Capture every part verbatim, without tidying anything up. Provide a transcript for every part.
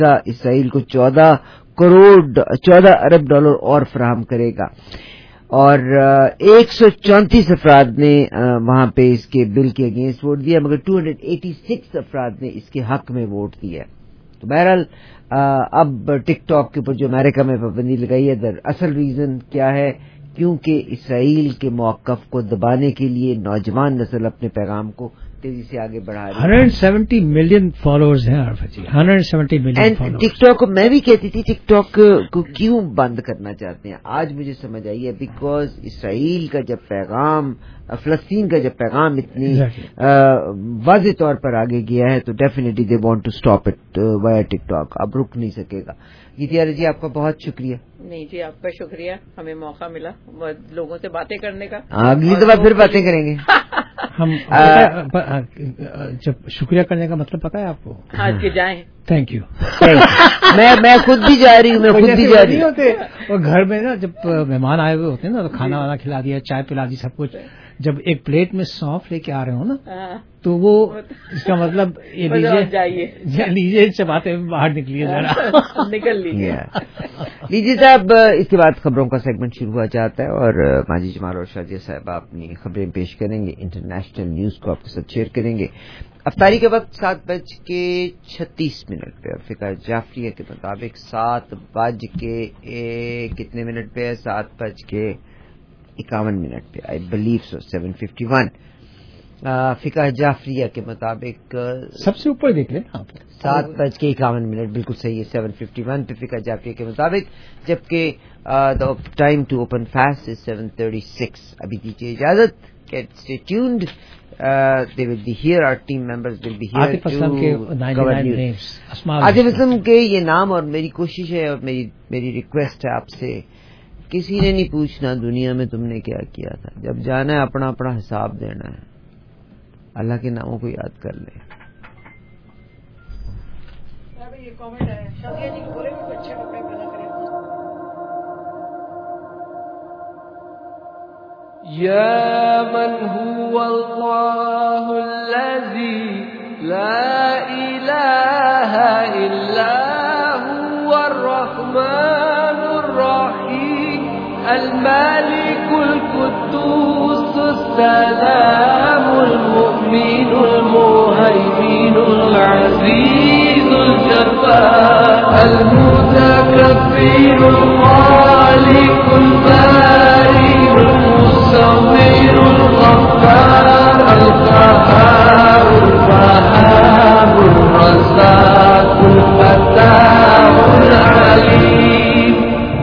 اسرائیل کو چودہ کروڑ چودہ ارب ڈالر اور فراہم کرے گا، اور ایک سو چونتیس افراد نے وہاں پہ اس کے بل کے اگینسٹ ووٹ دیا، مگر دو سو چھیاسی افراد نے اس کے حق میں ووٹ دیا. تو بہرحال اب ٹک ٹاک کے اوپر جو امریکہ میں پابندی لگائی ہے، در اصل ریزن کیا ہے؟ کیونکہ اسرائیل کے موقف کو دبانے کے لیے نوجوان نسل اپنے پیغام کو تیزی سے آگے بڑھا رہی ہے. ایک سو ستر ملین فالوورز ہیں عارف جی، ایک سو ستر ملین فالوورز. ٹک ٹاک کو میں بھی کہتی تھی ٹک ٹاک کو کیوں بند کرنا چاہتے ہیں، آج مجھے سمجھ آئی ہے بیکاز اسرائیل کا جب پیغام، فلسطین کا جب پیغام اتنی واضح طور پر آگے گیا ہے تو definitely they want to stop it via TikTok. اب رک نہیں سکے گا. گیتیارا جی آپ کا بہت شکریہ. نہیں جی آپ کا شکریہ، ہمیں موقع ملا لوگوں سے باتیں کرنے کا. اگلی دفعہ پھر باتیں کریں گے. ہم جب شکریہ کرنے کا مطلب پتا ہے آپ کو؟ آج کے جائیں. Thank you. میں میں خود بھی جا رہی ہوں، میں خود بھی جا رہی ہوں. اور گھر میں نا جب مہمان آئے ہوئے ہوتے ہیں نا تو کھانا وانا کھلا دیا، چائے پلا دی، سب کچھ. جب ایک پلیٹ میں سونف لے کے آ رہے ہو نا تو وہ اس کا مطلب یہ لیجیے لیجیے سے باتیں باہر نکلیے ذرا نکل لیجیے. لیجیے صاحب اس کے بعد خبروں کا سیگمنٹ شروع ہوا جاتا ہے اور ماجد جمال اور شادیہ صاحب اپنی خبریں پیش کریں گے، انٹرنیشنل نیوز کو آپ کے ساتھ شیئر کریں گے. افطاری کے وقت سات بج کے چھتیس منٹ پہ، فقہ جعفریہ کے مطابق سات بج کے کتنے منٹ پہ ہے؟ سات بج کے اکاون منٹ پہ، I believe so seven fifty one. فقہ جعفریہ کے مطابق سب سے اوپر دیکھ لیں آپ، سات بج کے اکاون منٹ بالکل صحیح ہے، سیون ففٹی ون پہ فقہ جعفریہ کے مطابق، جبکہ the time to open fast is seven thirty six. ابھی دیجیے اجازت. Get stay tuned. Uh, they will be here. Our team members will be here Atif Aslam کے cover news. عاطف اسلم کے یہ نام، اور میری کوشش ہے اور میری میری ریکویسٹ ہے آپ سے، کسی نے نہیں پوچھنا دنیا میں تم نے کیا کیا تھا. جب جانا ہے اپنا اپنا حساب دینا ہے. اللہ کے ناموں کو یاد کر لے. یہ کامنٹ ہے شادیہ جی کو بولے کہ اچھے کپڑے پہنا کریں. يا من هو الله الذي لا إله إلا هو الرحمن الرحيم الملك القدوس السلام المؤمن المهيمن العزيز الجبار المتكبر الخالق البارئ الصغير الغفار القهار الوهاب الرزاق الفتاح العليم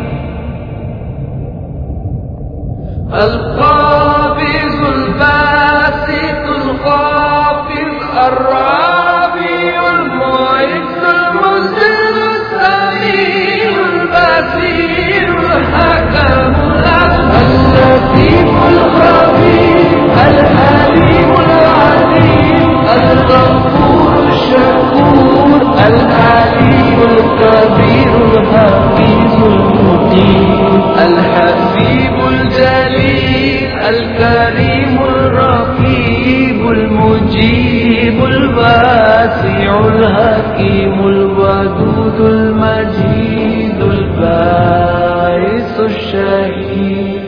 القابض الباسط الخافض الرافع المعز المذل السميع البصير الحكم اللطيف الخبير الحليم العليم الغفور الشكور العليم الكبير الحفيظ المقيم الحسيب الجليل الكريم الرقيب المجيب الواسع الحكيم الودود المجيد الباعث الشهيد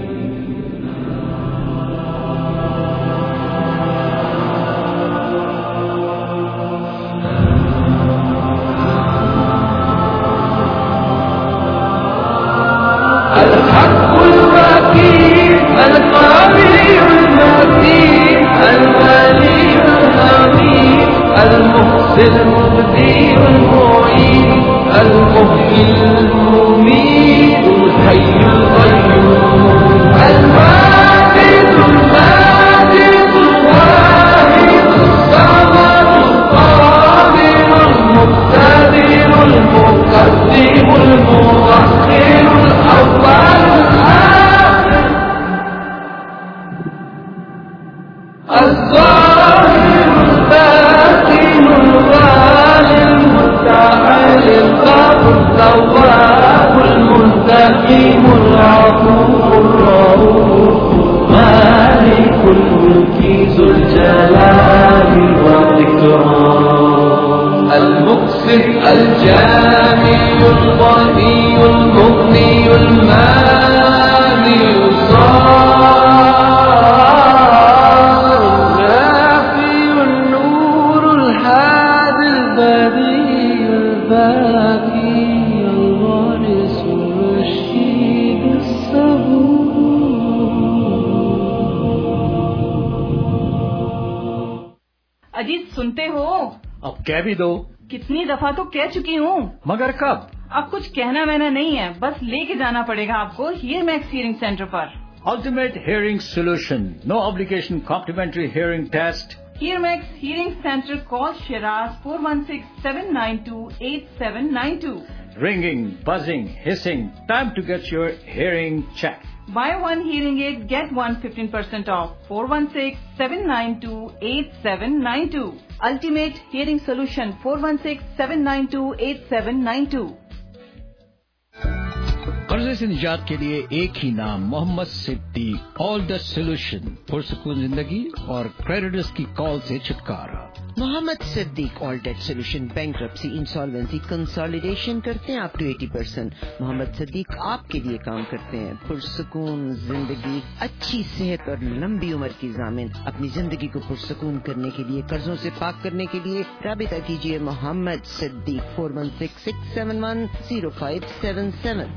الحق الوكيل القوي المتين الولي الحميد المحسن المبدي المعين المحيي المميت الحي القيوم الواحد الماجد الواحد الصمد القادر المقتدر المقدم المؤخر الأول الآخر الظاهر الباطن الوالي المتعال الباب التواب المنتقم العفو الرؤوف مالك الملك ذو الجلال والإكرام المقسط الجاد الحامي الغني المغني المانع الصار النافي النور الحادي البديع الباقي الوارث الرشيد الصبور. अजीत सुनते हो? अब कह भी दो. कितनी दफा तो कह चुकी हूँ. मगर कब? अब कुछ कहना वहना नहीं है, बस लेके जाना पड़ेगा आपको हियर मैक्स हियरिंग सेंटर पर. Ultimate Hearing Solution. No obligation complimentary hearing test. Here Max Hearing Center. Call Shiraz four one six seven nine two eight seven nine two. Ringing, buzzing, hissing. Time to get your hearing checked. Buy one hearing aid, get one fifteen percent off. four one six seven nine two eight seven nine two. Ultimate Hearing Solution. four one six seven nine two eight seven nine two. कर्जे से निजात के लिए एक ही नाम, Mohammad Siddiq. All the solution, पुरसकून जिंदगी और क्रेडिटर्स की कॉल से छुटकारा. Mohammad Siddiq all debt solution, bankruptcy, insolvency, consolidation करते हैं अप टू अस्सी परसेंट. मोहम्मद सिद्दीक आपके लिए काम करते हैं. पुरसकून जिंदगी, अच्छी सेहत और लंबी उम्र की ज़ामिन. अपनी जिंदगी को पुरसकून करने के लिए, कर्जों से पाक करने के लिए राबिता कीजिए Mohammad Siddiq four one six six seven one zero five seven seven.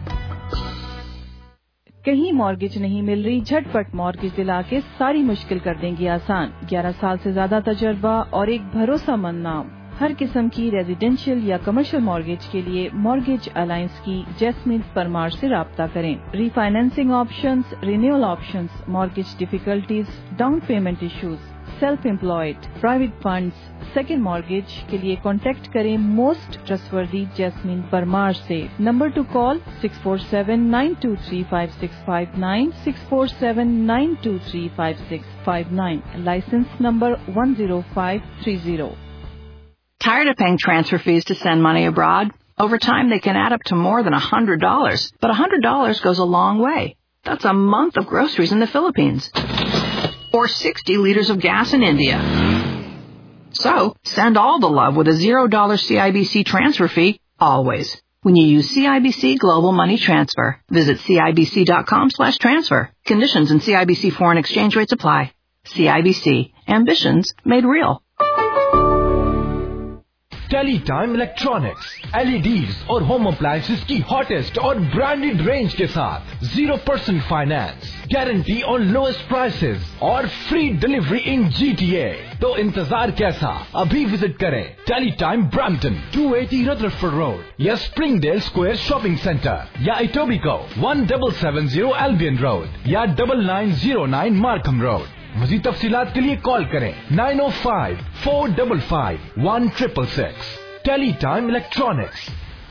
कहीं मॉर्गेज नहीं मिल रही? झटपट मॉर्गेज दिला के सारी मुश्किल कर देंगी आसान. ग्यारह साल से ज्यादा तजर्बा और एक भरोसामंद नाम. हर किस्म की रेजिडेंशियल या कमर्शियल मॉर्गेज के लिए मॉर्गेज अलायंस की जैस्मिन परमार से राब्ता करें. Refinancing options, renewal options, mortgage difficulties, down payment issues, self employed, private funds, second mortgage के लिए कॉन्टेक्ट करें मोस्ट ट्रस्टवर्दी जैस्मिन परमार से. Number to call six four seven nine two three five six five nine, six four seven nine two three five six five nine. Licence number one zero five three zero. Tired of paying transfer fees to send money abroad? Over time, they can add up to more than one hundred dollars. But one hundred dollars goes a long way. That's a month of groceries in the Philippines. Or sixty liters of gas in India. So, send all the love with a zero dollar C I B C transfer fee, always. When you use C I B C Global Money Transfer, visit cibc.com slash transfer. Conditions and C I B C foreign exchange rates apply. C I B C. Ambitions made real. Teletime electronics, LEDs और home appliances की hottest और branded range के साथ zero percent finance, guarantee on lowest prices और free delivery in GTA. तो इंतजार कैसा? अभी विजिट करें Teletime Brampton two eighty Rutherford Road या स्प्रिंगडेल स्क्वायर शॉपिंग सेंटर या Etobicoke one double seven zero Albion Road या double nine zero nine Markham Road. मज़ीद तफसीलात के लिए कॉल करें नाइन ओ five four double five one triple six. Teletime electronics.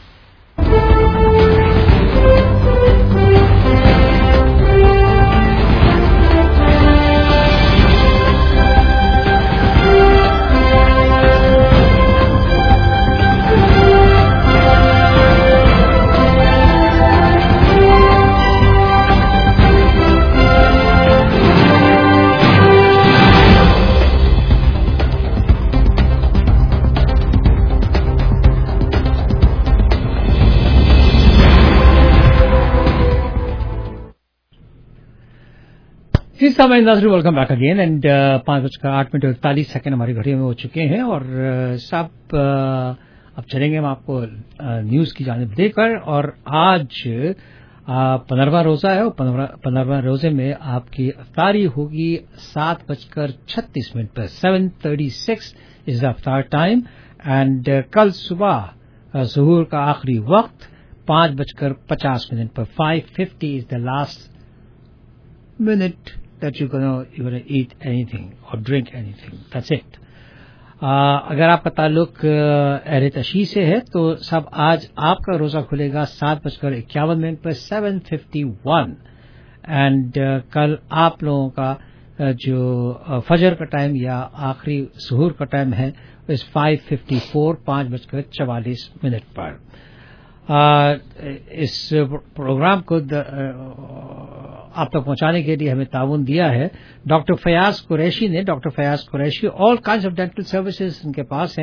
जी समय नाज़रीन, वेलकम बैक अगेन. एंड पाँच बजकर आठ मिनट इकतालीस सेकेंड हमारी घड़ी में हो चुके हैं और uh, सब uh, अब चलेंगे हम आपको न्यूज uh, की जानिब देकर. और आज पंद्रहवां रोजा है और पंद्रहवां रोजे में आपकी अफ्तारी होगी सात बजकर छत्तीस मिनट पर. Seven thirty six is the iftar time. And कल सुबह ज़ुहूर का आखिरी वक्त पाँच बजकर पचास मिनट पर. Five fifty is the last minute that you're gonna you're gonna eat anything or drink anything. That's it. uh, अगर आपका ताल्लुक अहले तशी से है तो सब आज आपका रोजा खुलेगा सात बजकर इक्यावन मिनट पर. Seven fifty one. एंड कल आप लोगों का uh, जो फजर का टाइम या आखिरी सुहूर का टाइम है इस फाइव फिफ्टी फोर पाँच बजकर चवालीस मिनट पर. आ, इस प्रोग्राम को द, आ, आप तक पहुंचाने के लिए हमें ताउन दिया है डॉक्टर फयाज कुरैशी ने. Doctor Fayaz Qureshi all kinds of dental services उनके पास हैं.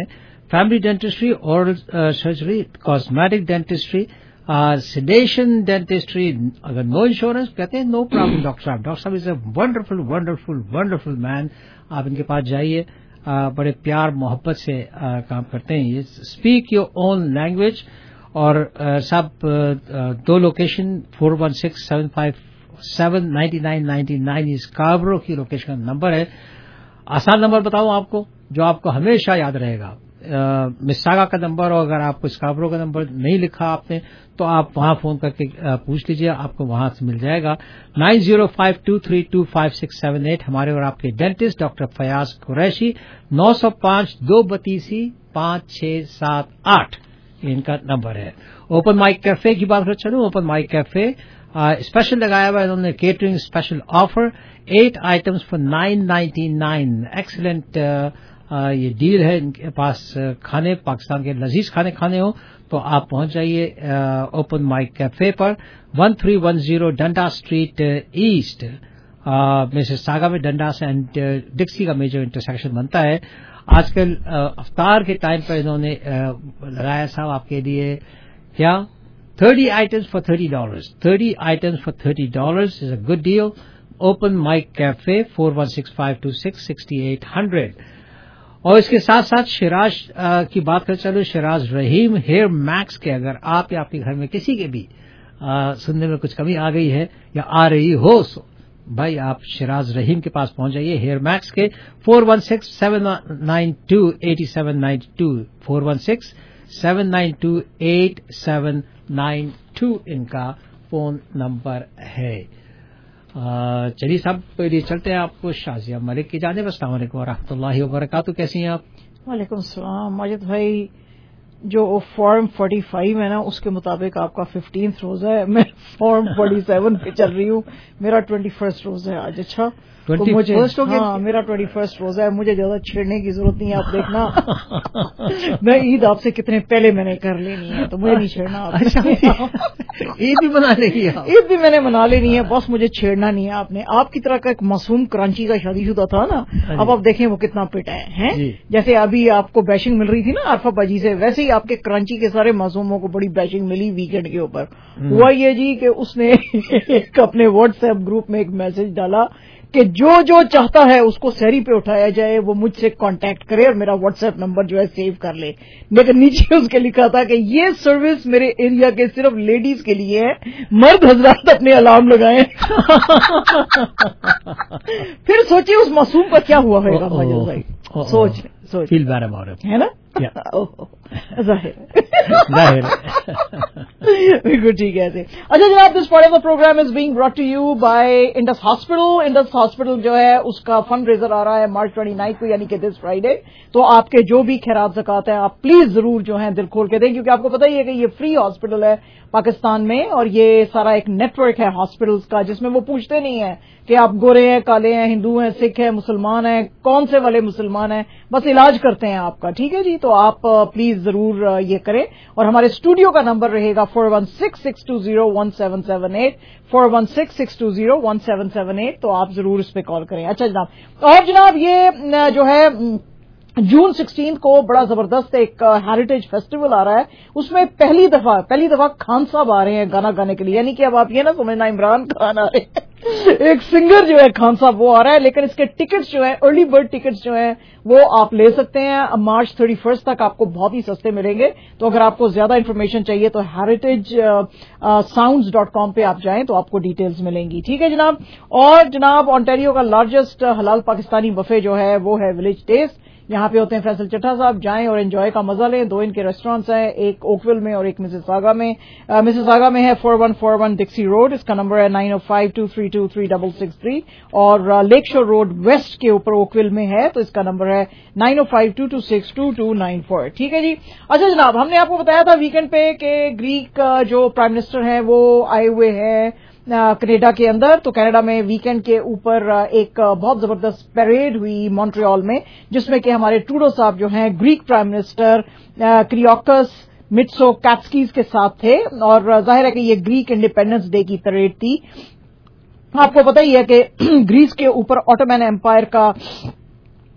Family dentistry, oral surgery, cosmetic dentistry, sedation dentistry. अगर नो इंश्योरेंस कहते हैं नो प्रॉब्लम डॉक्टर साहब. Doctor sahab is a wonderful wonderful wonderful man. आप इनके पास जाइए, बड़े प्यार मोहब्बत से आ, काम करते हैं. ये स्पीक योर ओन लैंग्वेज. और सब दो location four one six seven five seven ninety nine ninety nine इस स्कार्बरो की लोकेशन का नंबर है. आसान नंबर बताऊं आपको जो आपको हमेशा याद रहेगा, मिसागा का नंबर. और अगर आपको स्कार्बरो का नंबर नहीं लिखा आपने तो आप वहां फोन करके पूछ लीजिए, आपको वहां से मिल जाएगा. Nine zero five two three two five six seven eight हमारे और आपके डेंटिस्ट डॉक्टर फयाज कुरैशी. नौ सौ पांच दो बतीसी पांच छह सात आठ इनका नंबर है. ओपन माइक कैफे की बात कर चलूं. ओपन माइक कैफे स्पेशल लगाया हुआ है इन्होंने, catering special offer, eight items for nine ninety nine. Excellent ये डील है इनके पास. खाने पाकिस्तान के लजीज खाने खाने हो तो आप पहुंच जाइए ओपन माइक कैफे पर, one three one zero Dundas Street East, Mississauga में. डंडास एंड डिक्सी का मेजर इंटरसेक्शन बनता है. आजकल अफ्तार के टाइम पर इन्होंने लगाया साहब आपके लिए क्या thirty items for thirty dollars. Thirty items for thirty dollars is a good deal. Open Mic Cafe four one six five two six sixty eight hundred. और इसके साथ साथ शिराज आ, की बात कर चलो. शिराज रहीम हेयर मैक्स के अगर आप या आपके घर में किसी के भी आ, सुनने में कुछ कमी आ गई है या आ रही हो सो भाई आप शिराज रहीम के पास पहुंच जाइए. हेयर मैक्स के four one six seven nine two eight seven nine two four one six seven nine two eight seven nine two इनका फोन नंबर है. चलिए साहब पहले चलते हैं आपको शाजिया मलिक की जानिब. अस्सलाम वालेकुम व रहमतुल्लाहि व बरकातुहू. कैसी हैं आप? वालेकुम सलाम. माजिद भाई जो फॉर्म फोर्टी फाइव है ना उसके मुताबिक आपका फिफ्टींथ रोजा है. मैं फॉर्म फोर्टी सेवन पे चल रही हूँ. मेरा ट्वेंटी फर्स्ट रोजा है आज. अच्छा तो मुझे हाँ मेरा ट्वेंटी फर्स्ट रोजा है. मुझे ज्यादा छेड़ने की जरूरत नहीं है. आप देखना मैं ईद आपसे कितने पहले मैंने कर लेनी है तो मुझे नहीं छेड़ना. अच्छा ईद भी मना लेनी है? ईद भी मैंने मना लेनी है, बस मुझे छेड़ना नहीं है आपने. आपकी तरह का एक मासूम कराची का शादीशुदा था ना, अब आप देखें वो कितना पिटा है, है? जैसे अभी आपको बैशिंग मिल रही थी ना आरफा बाजी से, वैसे ही आपके कराची के सारे मासूमों को बड़ी बैशिंग मिली वीकेंड के ऊपर. हुआ ये जी कि उसने एक अपने व्हाट्सएप ग्रुप में एक मैसेज डाला कि जो जो चाहता है उसको सहरी पे उठाया जाए वो मुझसे कांटेक्ट करे और मेरा व्हाट्सएप नंबर जो है सेव कर ले. लेकिन नीचे उसके लिखा था कि ये सर्विस मेरे एरिया के सिर्फ लेडीज के लिए है, मर्द हजरात अपने अलार्म लगाएं. फिर सोचिए उस मासूम का क्या हुआ होगा माजिद भाई. सोच सोच फील बैड अबाउट इट, है ना? जाहिर बिल्कुल ठीक है. अच्छा जनाब, this part of the programme is being brought to you by Indus Hospital. Indus Hospital जो है उसका फंड रेजर आ रहा है मार्च ट्वेंटी नाइन्थ को, यानी कि दिस फ्राइडे. तो आपके जो भी खैरात ज़कात है आप प्लीज जरूर जो है दिल खोल के दें, क्योंकि आपको पता ही है कि ये फ्री हॉस्पिटल है पाकिस्तान में और ये सारा एक नेटवर्क है हॉस्पिटल्स का, जिसमें वो पूछते नहीं है कि आप गोरे हैं, काले हैं, हिंदू हैं, सिख हैं, मुसलमान हैं, कौन से वाले मुसलमान हैं, बस इलाज करते हैं आपका. ठीक है जी, तो आप प्लीज जरूर ये करें. और हमारे स्टूडियो का नंबर रहेगा four one six six two zero one seven seven eight four one six six two zero one seven seven eight. तो आप जरूर इस पे कॉल करें. अच्छा जनाब, और जनाब ये जो है जून सिक्सटीन को बड़ा जबरदस्त एक हेरिटेज फेस्टिवल आ रहा है. उसमें पहली दफा पहली दफा खान साहब आ रहे हैं गाना गाने के लिए, यानी कि अब आप ये ना समझना इमरान खान आ रहे हैं. एक सिंगर जो है खान साहब वो आ रहा है. लेकिन इसके टिकट्स जो है अर्ली बर्ड टिकट्स जो है वो आप ले सकते हैं. मार्च थर्टी फर्स्ट तक आपको बहुत ही सस्ते मिलेंगे. तो अगर आपको ज्यादा इन्फॉर्मेशन चाहिए तो हेरिटेज साउंड्स डॉट कॉम पे आप जाएं तो आपको डिटेल्स मिलेंगी. ठीक है जनाब. और जनाब ऑन्टेरियो का लार्जेस्ट हलाल पाकिस्तानी बफे जो है वो है विलेज टेस्ट. यहाँ पे होते हैं फैसल चट्टा साहब. जाएं और एंजॉय का मजा लें. दो इनके रेस्टोरेंट्स हैं, एक ओकविल में और एक मिसिसागा में. मिसिसागा में है four one four one Dixie Road. इसका नंबर है नाइन ओ five two three two three double six three. और लेक शोर रोड वेस्ट के ऊपर ओकविल में है तो इसका नंबर है नाइन ओ five two two six two two nine four. ठीक है जी. अच्छा जनाब, हमने आपको बताया था वीकेंड पे कि ग्रीक जो प्राइम मिनिस्टर हैं वो आए हुए हैं कनाडा के अंदर. तो कनाडा में वीकेंड के ऊपर एक बहुत जबरदस्त परेड हुई मॉन्ट्रियल में, जिसमें कि हमारे ट्रूडो साहब जो हैं Greek prime minister Kyriakos Mitsotakis के साथ थे. और जाहिर है कि ये ग्रीक इंडिपेंडेंस डे की परेड थी. आपको पता ही है कि ग्रीस के ऊपर ऑटोमन एम्पायर का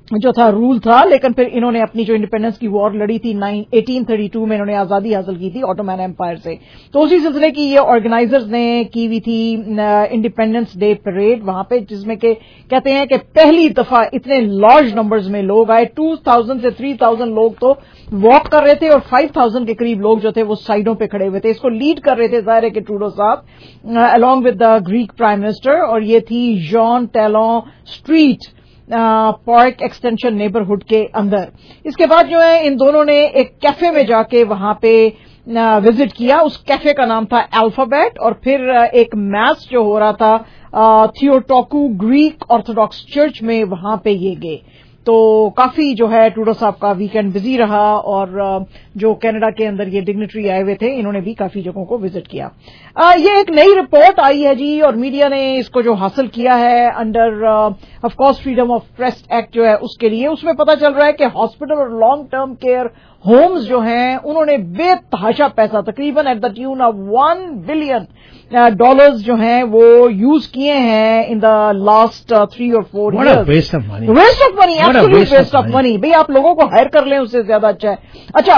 जो था रूल था, लेकिन फिर इन्होंने अपनी जो इंडिपेंडेंस की वॉर लड़ी थी एटीन थर्टी टू में, इन्होंने आजादी हासिल की थी ऑटोमैन एम्पायर से। तो उसी सिलसिले की ये ऑर्गेनाइजर्स ने की हुई थी इंडिपेंडेंस डे परेड वहां पे, जिसमें के कहते हैं कि पहली दफा इतने लार्ज नंबर्स में लोग आए। टू थाउजेंड से थ्री थाउजेंड लोग तो वॉक कर रहे थे और फाइव थाउजेंड के करीब लोग जो थे वो साइडों पे खड़े हुए थे। इसको लीड कर रहे थे जाहिर है कि ट्रूडो साहब along with the Greek prime minister, और ये थी Jean Talon Street Park Extension neighbourhood के अंदर। इसके बाद जो है इन दोनों ने एक कैफे में जाके वहां पे विजिट किया। उस कैफे का नाम था अल्फाबेट, और फिर एक मैच जो हो रहा था थियोटोकू ग्रीक ऑर्थोडॉक्स चर्च में, वहां पे ये गए। तो काफी जो है ट्रूडो साहब का वीकेंड बिजी रहा, और जो कनाडा के अंदर ये डिग्नेटरी आए हुए थे इन्होंने भी काफी जगहों को विजिट किया। आ, ये एक नई रिपोर्ट आई है जी, और मीडिया ने इसको जो हासिल किया है under of course freedom of press act जो है उसके लिए, उसमें पता चल रहा है कि हॉस्पिटल और लॉन्ग टर्म केयर होम्स जो हैं उन्होंने बेतहाशा पैसा तकरीबन at the tune of one billion dollars जो हैं वो यूज किए हैं इन द लास्ट थ्री और four years. Waste of money, waste of money, absolute waste of money. भाई आप लोगों को हायर कर लें उससे ज्यादा अच्छा है। अच्छा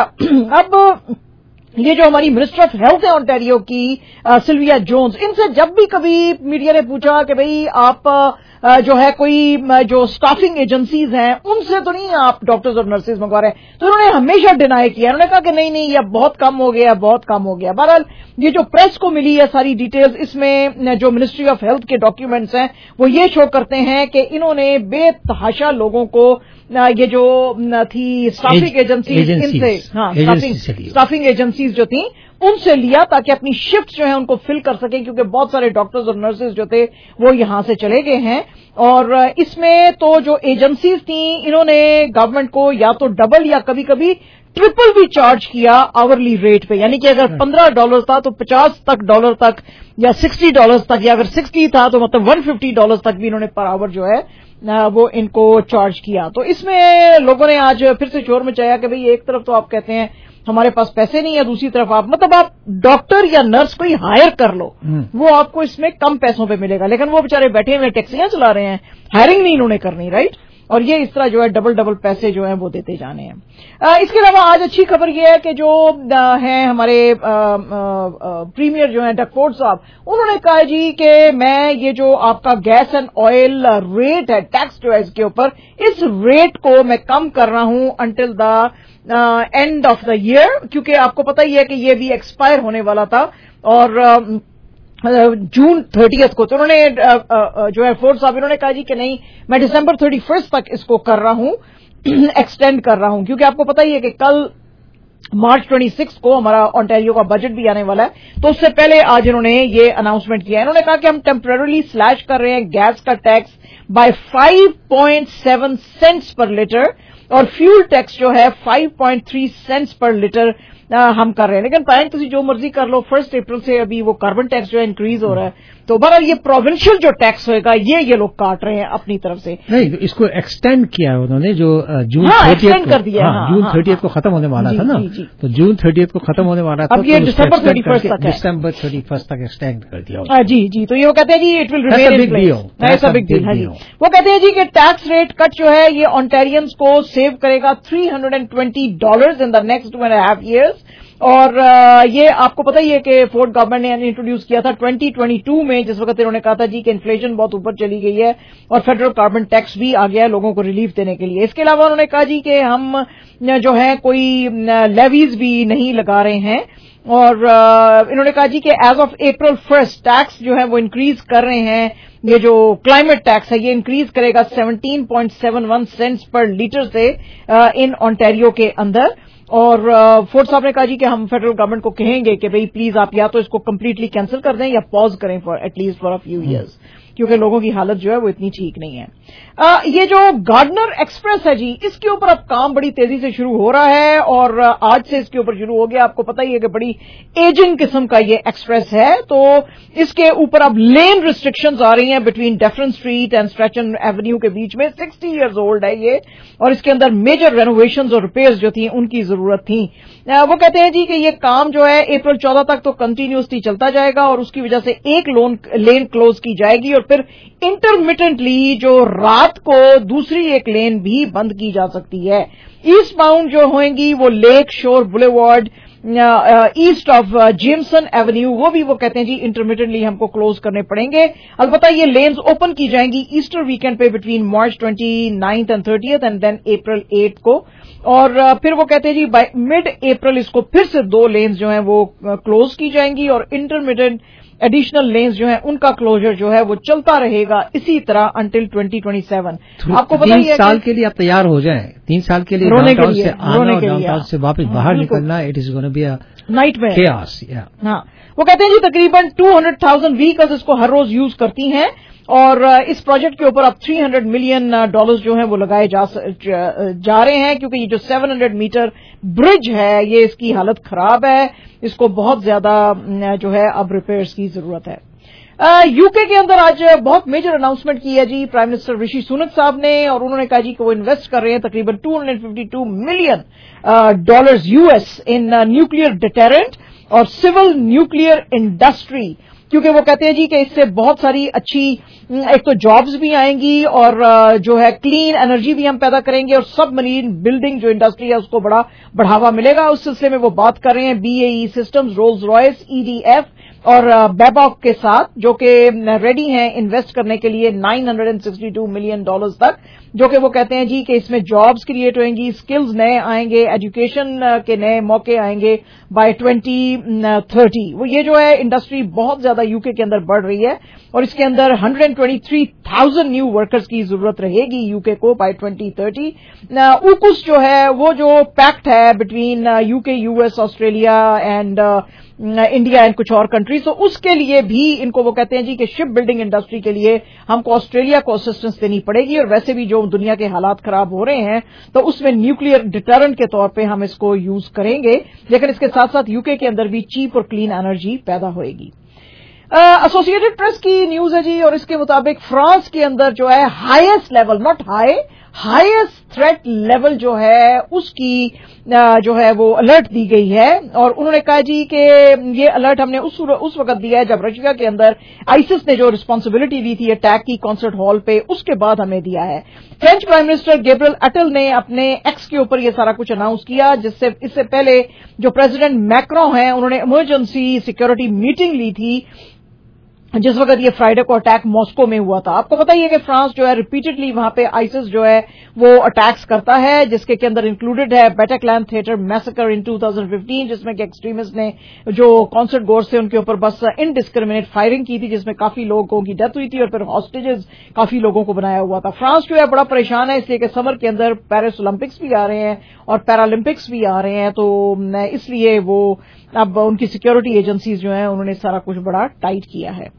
अब ये जो हमारी मिनिस्टर ऑफ हेल्थ है ऑन्टेरियो की सिल्विया जोन्स, इनसे जब भी कभी मीडिया ने पूछा कि भाई आप आ, जो है कोई जो स्टाफिंग एजेंसीज हैं उनसे तो नहीं आप डॉक्टर्स और नर्सेज मंगवा रहे हैं, तो उन्होंने हमेशा डिनाई किया। उन्होंने कहा कि नहीं नहीं ये बहुत कम हो गया, बहुत कम हो गया। बहरहाल ये जो प्रेस को मिली है सारी डिटेल्स, इसमें जो मिनिस्ट्री ऑफ हेल्थ के डॉक्यूमेंट्स हैं वो ये शो करते हैं कि इन्होंने बेतहाशा लोगों को ये जो थी स्टाफिंग एजेंसीज इनसे, हाँ स्टाफिंग एजेंसीज जो थी उनसे लिया ताकि अपनी शिफ्ट जो है उनको फिल कर सके, क्योंकि बहुत सारे डॉक्टर्स और नर्सेज जो थे वो यहां से चले गए हैं। और इसमें तो जो एजेंसीज थी इन्होंने गवर्नमेंट को या तो डबल या कभी कभी ट्रिपल भी चार्ज किया आवरली रेट पे, यानी कि अगर पंद्रह डॉलर था तो पचास तक डॉलर तक या सिक्सटी डॉलर तक, या अगर सिक्सटी था तो मतलब वन फिफ्टी डॉलर तक भी इन्होंने पर आवर जो है वो इनको चार्ज किया। तो इसमें लोगों ने आज फिर से शोर मचाया कि भाई एक तरफ तो आप कहते हैं हमारे पास पैसे नहीं है, दूसरी तरफ आप मतलब आप डॉक्टर या नर्स कोई हायर कर लो वो आपको इसमें कम पैसों पे मिलेगा, लेकिन वो बेचारे बैठे हुए टैक्सियां चला रहे हैं, हायरिंग नहीं इन्होंने करनी, राइट। और ये इस तरह जो है डबल डबल पैसे जो है वो देते जाने हैं। इसके अलावा आज अच्छी खबर ये है कि जो हैं हमारे प्रीमियर जो है डकफोर्ड साहब, उन्होंने कहा जी कि मैं ये जो आपका गैस एंड ऑयल रेट है, टैक्स जो है इसके ऊपर, इस रेट को मैं कम कर रहा हूं until the end of the year, क्योंकि आपको पता ही है कि ये भी एक्सपायर होने वाला था और uh, जून थर्टियथ को। तो उन्होंने जो है फोर्ड साहब इन्होंने कहा जी कि नहीं मैं दिसंबर थर्टी फर्स्ट तक इसको कर रहा हूं, एक्सटेंड कर रहा हूं, क्योंकि आपको पता ही है कि कल मार्च छब्बीस को हमारा ओंटारियो का बजट भी आने वाला है। तो उससे पहले आज इन्होंने ये अनाउंसमेंट किया। इन्होंने कहा कि हम टेम्पररी स्लैश कर रहे हैं गैस का tax by five point seven cents per litre और फ्यूल टैक्स जो है five point three cents per litre हम कर रहे हैं। लेकिन पाएं तुम जो मर्जी कर लो, फर्स्ट अप्रैल से अभी वो कार्बन टैक्स जो है इंक्रीज हो रहा है, तो बहरहाल ये प्रोविंशियल जो टैक्स होगा ये ये लोग काट रहे हैं अपनी तरफ से। नहीं, इसको एक्सटेंड किया है उन्होंने, जो जून हाँ, थर्टियथ कर दिया, हाँ, हाँ, जून हाँ, थर्टियथ को खत्म होने वाला था ना, तो जून थर्टियथ को खत्म होने वाला था, अब ये दिसंबर थर्टी फर्स्ट तक है, दिसंबर थर्टी फर्स्ट तक एक्सटेंड कर दिया। जी जी, तो ये वो कहते हैं जी it will remain in place, ऐसा बिग डील है जी। वो कहते हैं जी कि टैक्स रेट कट जो है ये ऑन्टेरियंस को सेव करेगा three hundred and twenty dollar in the next two and half years. और ये आपको पता ही है कि फोर्ड गवर्नमेंट ने इंट्रोड्यूस किया था ट्वेंटी ट्वेंटी टू में, जिस वक्त इन्होंने कहा था जी कि इन्फ्लेशन बहुत ऊपर चली गई है और फेडरल कार्बन टैक्स भी आ गया है लोगों को रिलीफ देने के लिए। इसके अलावा उन्होंने कहा जी कि हम जो है कोई लेवीज भी नहीं लगा रहे हैं, और इन्होंने कहा जी कि as of April first tax जो है वो इंक्रीज कर रहे हैं। ये जो क्लाइमेट टैक्स है ये इंक्रीज करेगा seventeen point seven one cents per litre से इन ऑन्टेरियो के अंदर। और फोर्ड साहब ने कहा जी कि हम फेडरल गवर्नमेंट को कहेंगे कि भाई प्लीज आप या तो इसको कम्प्लीटली कैंसिल कर दें या पॉज करें for at least for a few years, क्योंकि लोगों की हालत जो है वो इतनी ठीक नहीं है। आ, ये जो गार्डनर एक्सप्रेस है जी, इसके ऊपर अब काम बड़ी तेजी से शुरू हो रहा है और आज से इसके ऊपर शुरू हो गया। आपको पता ही है कि बड़ी एजिंग किस्म का ये एक्सप्रेस है, तो इसके ऊपर अब लेन रिस्ट्रिक्शंस आ रही हैं between Dufferin Street and Strachan Avenue के बीच में। सिक्सटी इयर्स ओल्ड है ये और इसके अंदर मेजर रेनोवेशंस और रिपेयर्स जो थी उनकी जरूरत थी। वो कहते हैं जी कि ये काम जो है अप्रैल चौदह तक तो कंटिन्यूसली चलता जाएगा और उसकी वजह से एक लोन लेन क्लोज की जाएगी और फिर इंटरमिटेंटली जो रात को दूसरी एक लेन भी बंद की जा सकती है। ईस्ट बाउंड जो होंगी वो Lake Shore Boulevard, east of Jameson Avenue, वो भी वो कहते हैं जी इंटरमिटेंटली हमको क्लोज करने पड़ेंगे। अलबत्ता ये लेन्स ओपन की जाएंगी ईस्टर वीकेंड पे between March twenty ninth and thirtieth and then April eight को, और uh, फिर वो कहते हैं जी बाय मिड अप्रैल इसको फिर से दो लेन्स जो हैं वो क्लोज uh, की जाएंगी और इंटरमिटेंट एडिशनल लेन्स जो है उनका क्लोजर जो है वो चलता रहेगा इसी तरह अंटिल ट्वेंटी ट्वेंटी सेवन। आपको बताइए तीन साल के लिए आप तैयार हो जाएं, तीन साल के लिए डाउनटाउन से आना और डाउनटाउन से वापस बाहर निकलना, it is gonna be a nightmare, chaos. हाँ, वो कहते हैं जी तकरीबन टू हंड्रेड थाउजेंड व्हीकल्स इसको हर रोज यूज करती हैं और इस प्रोजेक्ट के ऊपर अब तीन सौ मिलियन डॉलर्स जो हैं वो लगाए जा, जा रहे हैं क्योंकि ये जो सात सौ मीटर ब्रिज है ये इसकी हालत खराब है, इसको बहुत ज्यादा जो है अब रिपेयर्स की जरूरत है। यूके के अंदर आज बहुत मेजर अनाउंसमेंट की है जी प्राइम मिनिस्टर ऋषि सुनक साहब ने, और उन्होंने कहा जी कि वो इन्वेस्ट कर रहे हैं तकरीबन दो सौ बावन million dollars US in nuclear deterrent और सिविल न्यूक्लियर इंडस्ट्री, क्योंकि वो कहते हैं जी कि इससे बहुत सारी अच्छी एक तो जॉब्स भी आएंगी और जो है क्लीन एनर्जी भी हम पैदा करेंगे और सब मरीन बिल्डिंग जो इंडस्ट्री है उसको बड़ा बढ़ावा मिलेगा। उस सिलसिले में वो बात कर रहे हैं BAE Systems, Rolls Royce, EDF और बेबॉक के साथ, जो कि रेडी हैं इन्वेस्ट करने के लिए नौ सौ बासठ मिलियन डॉलर्स तक, जो कि वो कहते हैं जी कि इसमें जॉब्स क्रिएट होंगी, स्किल्स नए आएंगे, एजुकेशन के नए मौके आएंगे बाय ट्वेंटी थर्टी। वो ये जो है इंडस्ट्री बहुत ज्यादा यूके के अंदर बढ़ रही है और इसके अंदर एक सौ तेईस हज़ार न्यू वर्कर्स की जरूरत रहेगी यूके को बाय ट्वेंटी थर्टी। ऊकुस जो है वो जो पैक्ट है between UK, US, Australia and India and कुछ और कंट्रीज, तो उसके लिए भी इनको वो कहते हैं जी कि शिप बिल्डिंग इंडस्ट्री के लिए हमको ऑस्ट्रेलिया को असिस्टेंस देनी पड़ेगी और वैसे भी जो दुनिया के हालात खराब हो रहे हैं तो उसमें न्यूक्लियर डिटरेंट के तौर पे हम इसको यूज करेंगे, लेकिन इसके साथ साथ यूके के अंदर भी चीप और क्लीन एनर्जी पैदा होएगी। एसोसिएटेड प्रेस की न्यूज है जी और इसके मुताबिक फ्रांस के अंदर जो है highest level, not high, highest threat level जो है उसकी जो है वो अलर्ट दी गई है और उन्होंने कहा जी कि ये अलर्ट हमने उस उस वक्त दिया है जब रशिया के अंदर आईसिस ने जो रिस्पांसिबिलिटी ली थी अटैक की कॉन्सर्ट हॉल पे, उसके बाद हमें दिया है। French prime minister Gabriel Attal ने अपने एक्स के ऊपर ये सारा कुछ अनाउंस किया, जिससे इससे पहले जो प्रेसिडेंट मैक्रों हैं उन्होंने इमरजेंसी सिक्योरिटी मीटिंग ली थी जिस वक्त ये फ्राइडे को अटैक मॉस्को में हुआ था। आपको पता ही है कि फ्रांस जो है रिपीटेडली वहां पे आईसिस जो है वो अटैक्स करता है, जिसके के अंदर इंक्लूडेड है Bataclan theatre massacre in two thousand fifteen, जिसमें कि एक्सट्रीमिस्ट ने जो कॉन्सर्ट गोर्स थे उनके ऊपर बस इनडिस्क्रिमिनेट फायरिंग की थी, जिसमें काफी लोगों की डेथ हुई थी और फिर हॉस्टेजेस काफी लोगों को बनाया हुआ था। फ्रांस जो है बड़ा परेशान है इसलिए कि समर के अंदर पेरिस ओलंपिक्स भी आ रहे हैं और पैरालंपिक्स भी आ रहे हैं, तो इसलिए वो अब उनकी सिक्योरिटी एजेंसीज जो है उन्होंने सारा कुछ बड़ा टाइट किया है।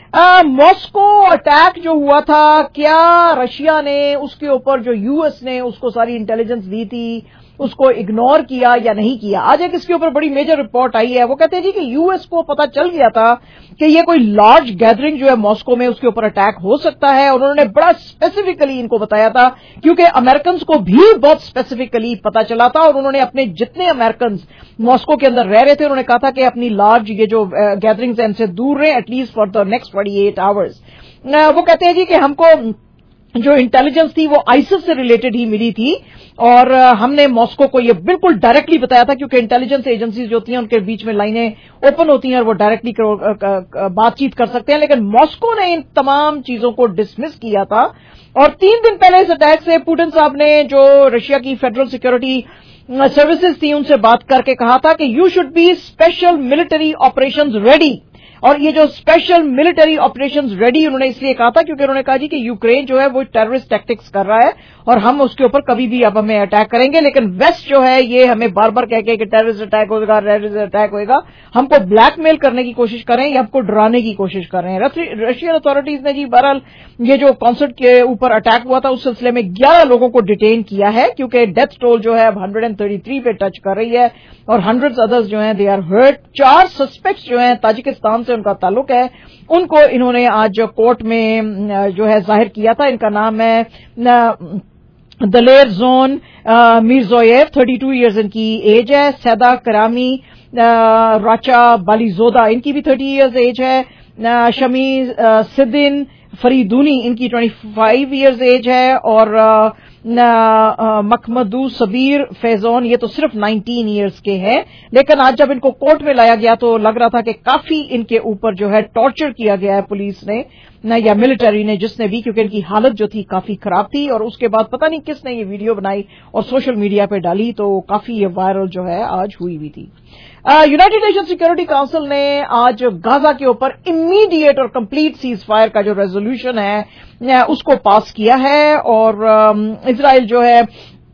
मॉस्को अटैक जो हुआ था, क्या रशिया ने उसके ऊपर जो यूएस ने उसको सारी इंटेलिजेंस दी थी उसको इग्नोर किया या नहीं किया? आज एक इसके ऊपर बड़ी मेजर रिपोर्ट आई है। वो कहते हैं जी कि यूएस को पता चल गया था कि ये कोई लार्ज गैदरिंग जो है मॉस्को में उसके ऊपर अटैक हो सकता है और उन्होंने बड़ा स्पेसिफिकली इनको बताया था क्योंकि अमेरिकन को भी बहुत स्पेसिफिकली पता चला था और उन्होंने अपने जितने अमेरिकन मॉस्को के अंदर रह रहे थे उन्होंने कहा था कि अपनी लार्ज ये जो गैदरिंग्स हैं इनसे दूर रहे at least for the next forty eight hours. वो कहते हैं जी कि हमको जो इंटेलिजेंस थी वो आईसिस से रिलेटेड ही मिली थी और हमने मॉस्को को ये बिल्कुल डायरेक्टली बताया था क्योंकि इंटेलिजेंस एजेंसीज जो होती हैं उनके बीच में लाइनें ओपन होती हैं और वो डायरेक्टली बातचीत कर सकते हैं, लेकिन मॉस्को ने इन तमाम चीजों को डिसमिस किया था। और तीन दिन पहले इस अटैक से पुतिन साहब ने जो रशिया की फेडरल सिक्योरिटी सर्विसेज थी उनसे बात करके कहा था कि you should be special military operations ready, और ये जो स्पेशल मिलिट्री ऑपरेशंस रेडी उन्होंने इसलिए कहा था क्योंकि उन्होंने कहा जी कि यूक्रेन जो है वो टेररिस्ट टैक्टिक्स कर रहा है और हम उसके ऊपर कभी भी अब हमें अटैक करेंगे, लेकिन वेस्ट जो है ये हमें बार बार कह के कि टेररिस्ट अटैक होगा, टेररिस्ट अटैक होगा, हमको ब्लैकमेल करने की कोशिश कर रहे हैं या हमको डराने की कोशिश कर रहे हैं। रशियन अथॉरिटीज ने जी बहरहाल ये जो कॉन्सर्ट के ऊपर अटैक हुआ था उस सिलसिले में ग्यारह लोगों को डिटेन किया है क्योंकि डेथ टोल जो है अब एक सौ तैंतीस पे टच कर रही है और हंड्रेड्स अदर्स जो हैं दे आर हर्ट। चार सस्पेक्ट्स जो हैं ताजिकिस्तान से उनका ताल्लुक है, उनको इन्होंने आज कोर्ट में जो है जाहिर किया था। इनका नाम है Dalerdzhon Mirzoyev thirty two years इनकी एज है, सैदा करामी राचा बालीजोदा इनकी भी थर्टी ईयर्स एज है, शमी सिद्दीन फरीदूनी इनकी ट्वेंटी फाइव ईयर्स एज है, और मकमदू सबीर फैजोन ये तो सिर्फ नाइनटीन ईयर्स के हैं। लेकिन आज जब इनको कोर्ट में लाया गया तो लग रहा था कि काफी इनके ऊपर जो है टॉर्चर किया गया है पुलिस ने न या मिलिट्री ने, जिसने भी, क्योंकि इनकी हालत जो थी काफी खराब थी। और उसके बाद पता नहीं किसने ये वीडियो बनाई और सोशल मीडिया पे डाली, तो काफी ये वायरल जो है आज हुई हुई थी। यूनाइटेड नेशन सिक्योरिटी काउंसिल ने आज गाजा के ऊपर इमीडिएट और कंप्लीट सीज फायर का जो रेजोल्यूशन है उसको पास किया है, और इजराइल जो है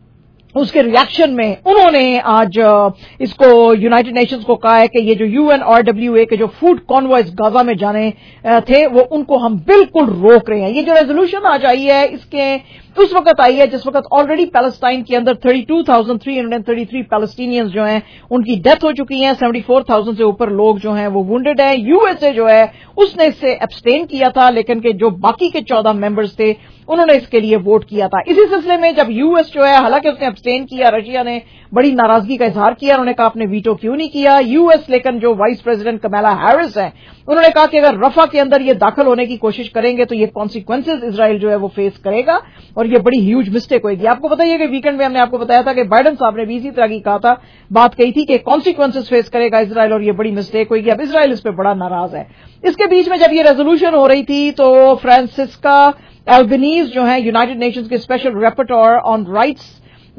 उसके रिएक्शन में उन्होंने आज इसको यूनाइटेड नेशंस को कहा है कि ये जो यूएनआरडब्ल्यूए के जो फूड कॉन्वॉयज गाजा में जाने थे वो उनको हम बिल्कुल रोक रहे हैं। ये जो रेजोल्यूशन आज आई है इसके उस वक्त आई है जिस वक्त ऑलरेडी पैलेस्टाइन के अंदर thirty two thousand three hundred thirty three Palestinians जो हैं उनकी डेथ हो चुकी है, सेवेंटी फोर थाउजेंड से ऊपर लोग जो हैं वो वुंडेड हैं। यूएसए जो है उसने इससे एब्सटेन किया था, लेकिन के जो बाकी के चौदह मेंबर्स थे उन्होंने इसके लिए वोट किया था। इसी सिलसिले में जब यूएस जो है, हालांकि उसने एब्सटेन किया, रशिया ने बड़ी नाराजगी का इजहार किया, उन्होंने कहा आपने वीटो क्यों नहीं किया यूएस, लेकिन जो वाइस प्रेसिडेंट कमला हैरिस हैं उन्होंने कहा कि अगर रफा के अंदर ये दाखिल होने की कोशिश करेंगे तो ये कॉन्सिक्वेंसेज इजराइल जो है वो फेस करेगा और ये बड़ी ह्यूज मिस्टेक होगी। आपको पता ही है कि वीकेंड में हमने आपको बताया था कि बाइडेन साहब ने भी इसी तरह की कहा था, बात कही थी कि कॉन्सिक्वेंसेज फेस करेगा इजराइल और ये बड़ी मिस्टेक होगी। अब इजराइल इस पर बड़ा नाराज है। इसके बीच में जब ये रेजोल्यूशन हो रही थी तो फ्रांसिस्का एल्बनीज जो है यूनाइटेड नेशंस के special rapporteur on rights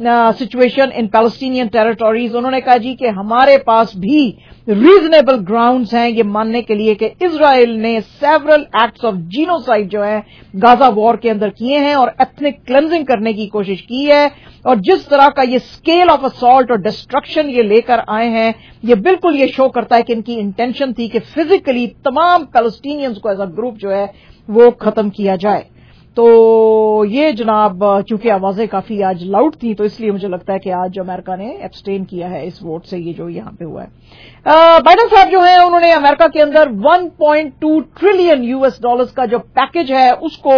situation in Palestinian territories, उन्होंने कहा जी कि हमारे पास भी रीजनेबल ग्राउंड्स हैं ये मानने के लिए कि इजराइल ने सेवरल एक्ट्स ऑफ जीनोसाइड जो है गाजा वॉर के अंदर किए हैं और एथनिक क्लेंजिंग करने की कोशिश की है, और जिस तरह का ये स्केल ऑफ असॉल्ट और डिस्ट्रक्शन ये लेकर आए हैं ये बिल्कुल ये शो करता है कि इनकी इंटेंशन थी कि फिजिकली तमाम पैलेस्टीनियंस को एज अ ग्रुप जो है वो खत्म किया जाए। तो ये जनाब चूंकि आवाजें काफी आज लाउड थी तो इसलिए मुझे लगता है कि आज अमेरिका ने एब्सटेन किया है इस वोट से, ये जो यहां पे हुआ है। बाइडेन साहब जो है उन्होंने अमेरिका के अंदर one point two trillion US dollars का जो पैकेज है उसको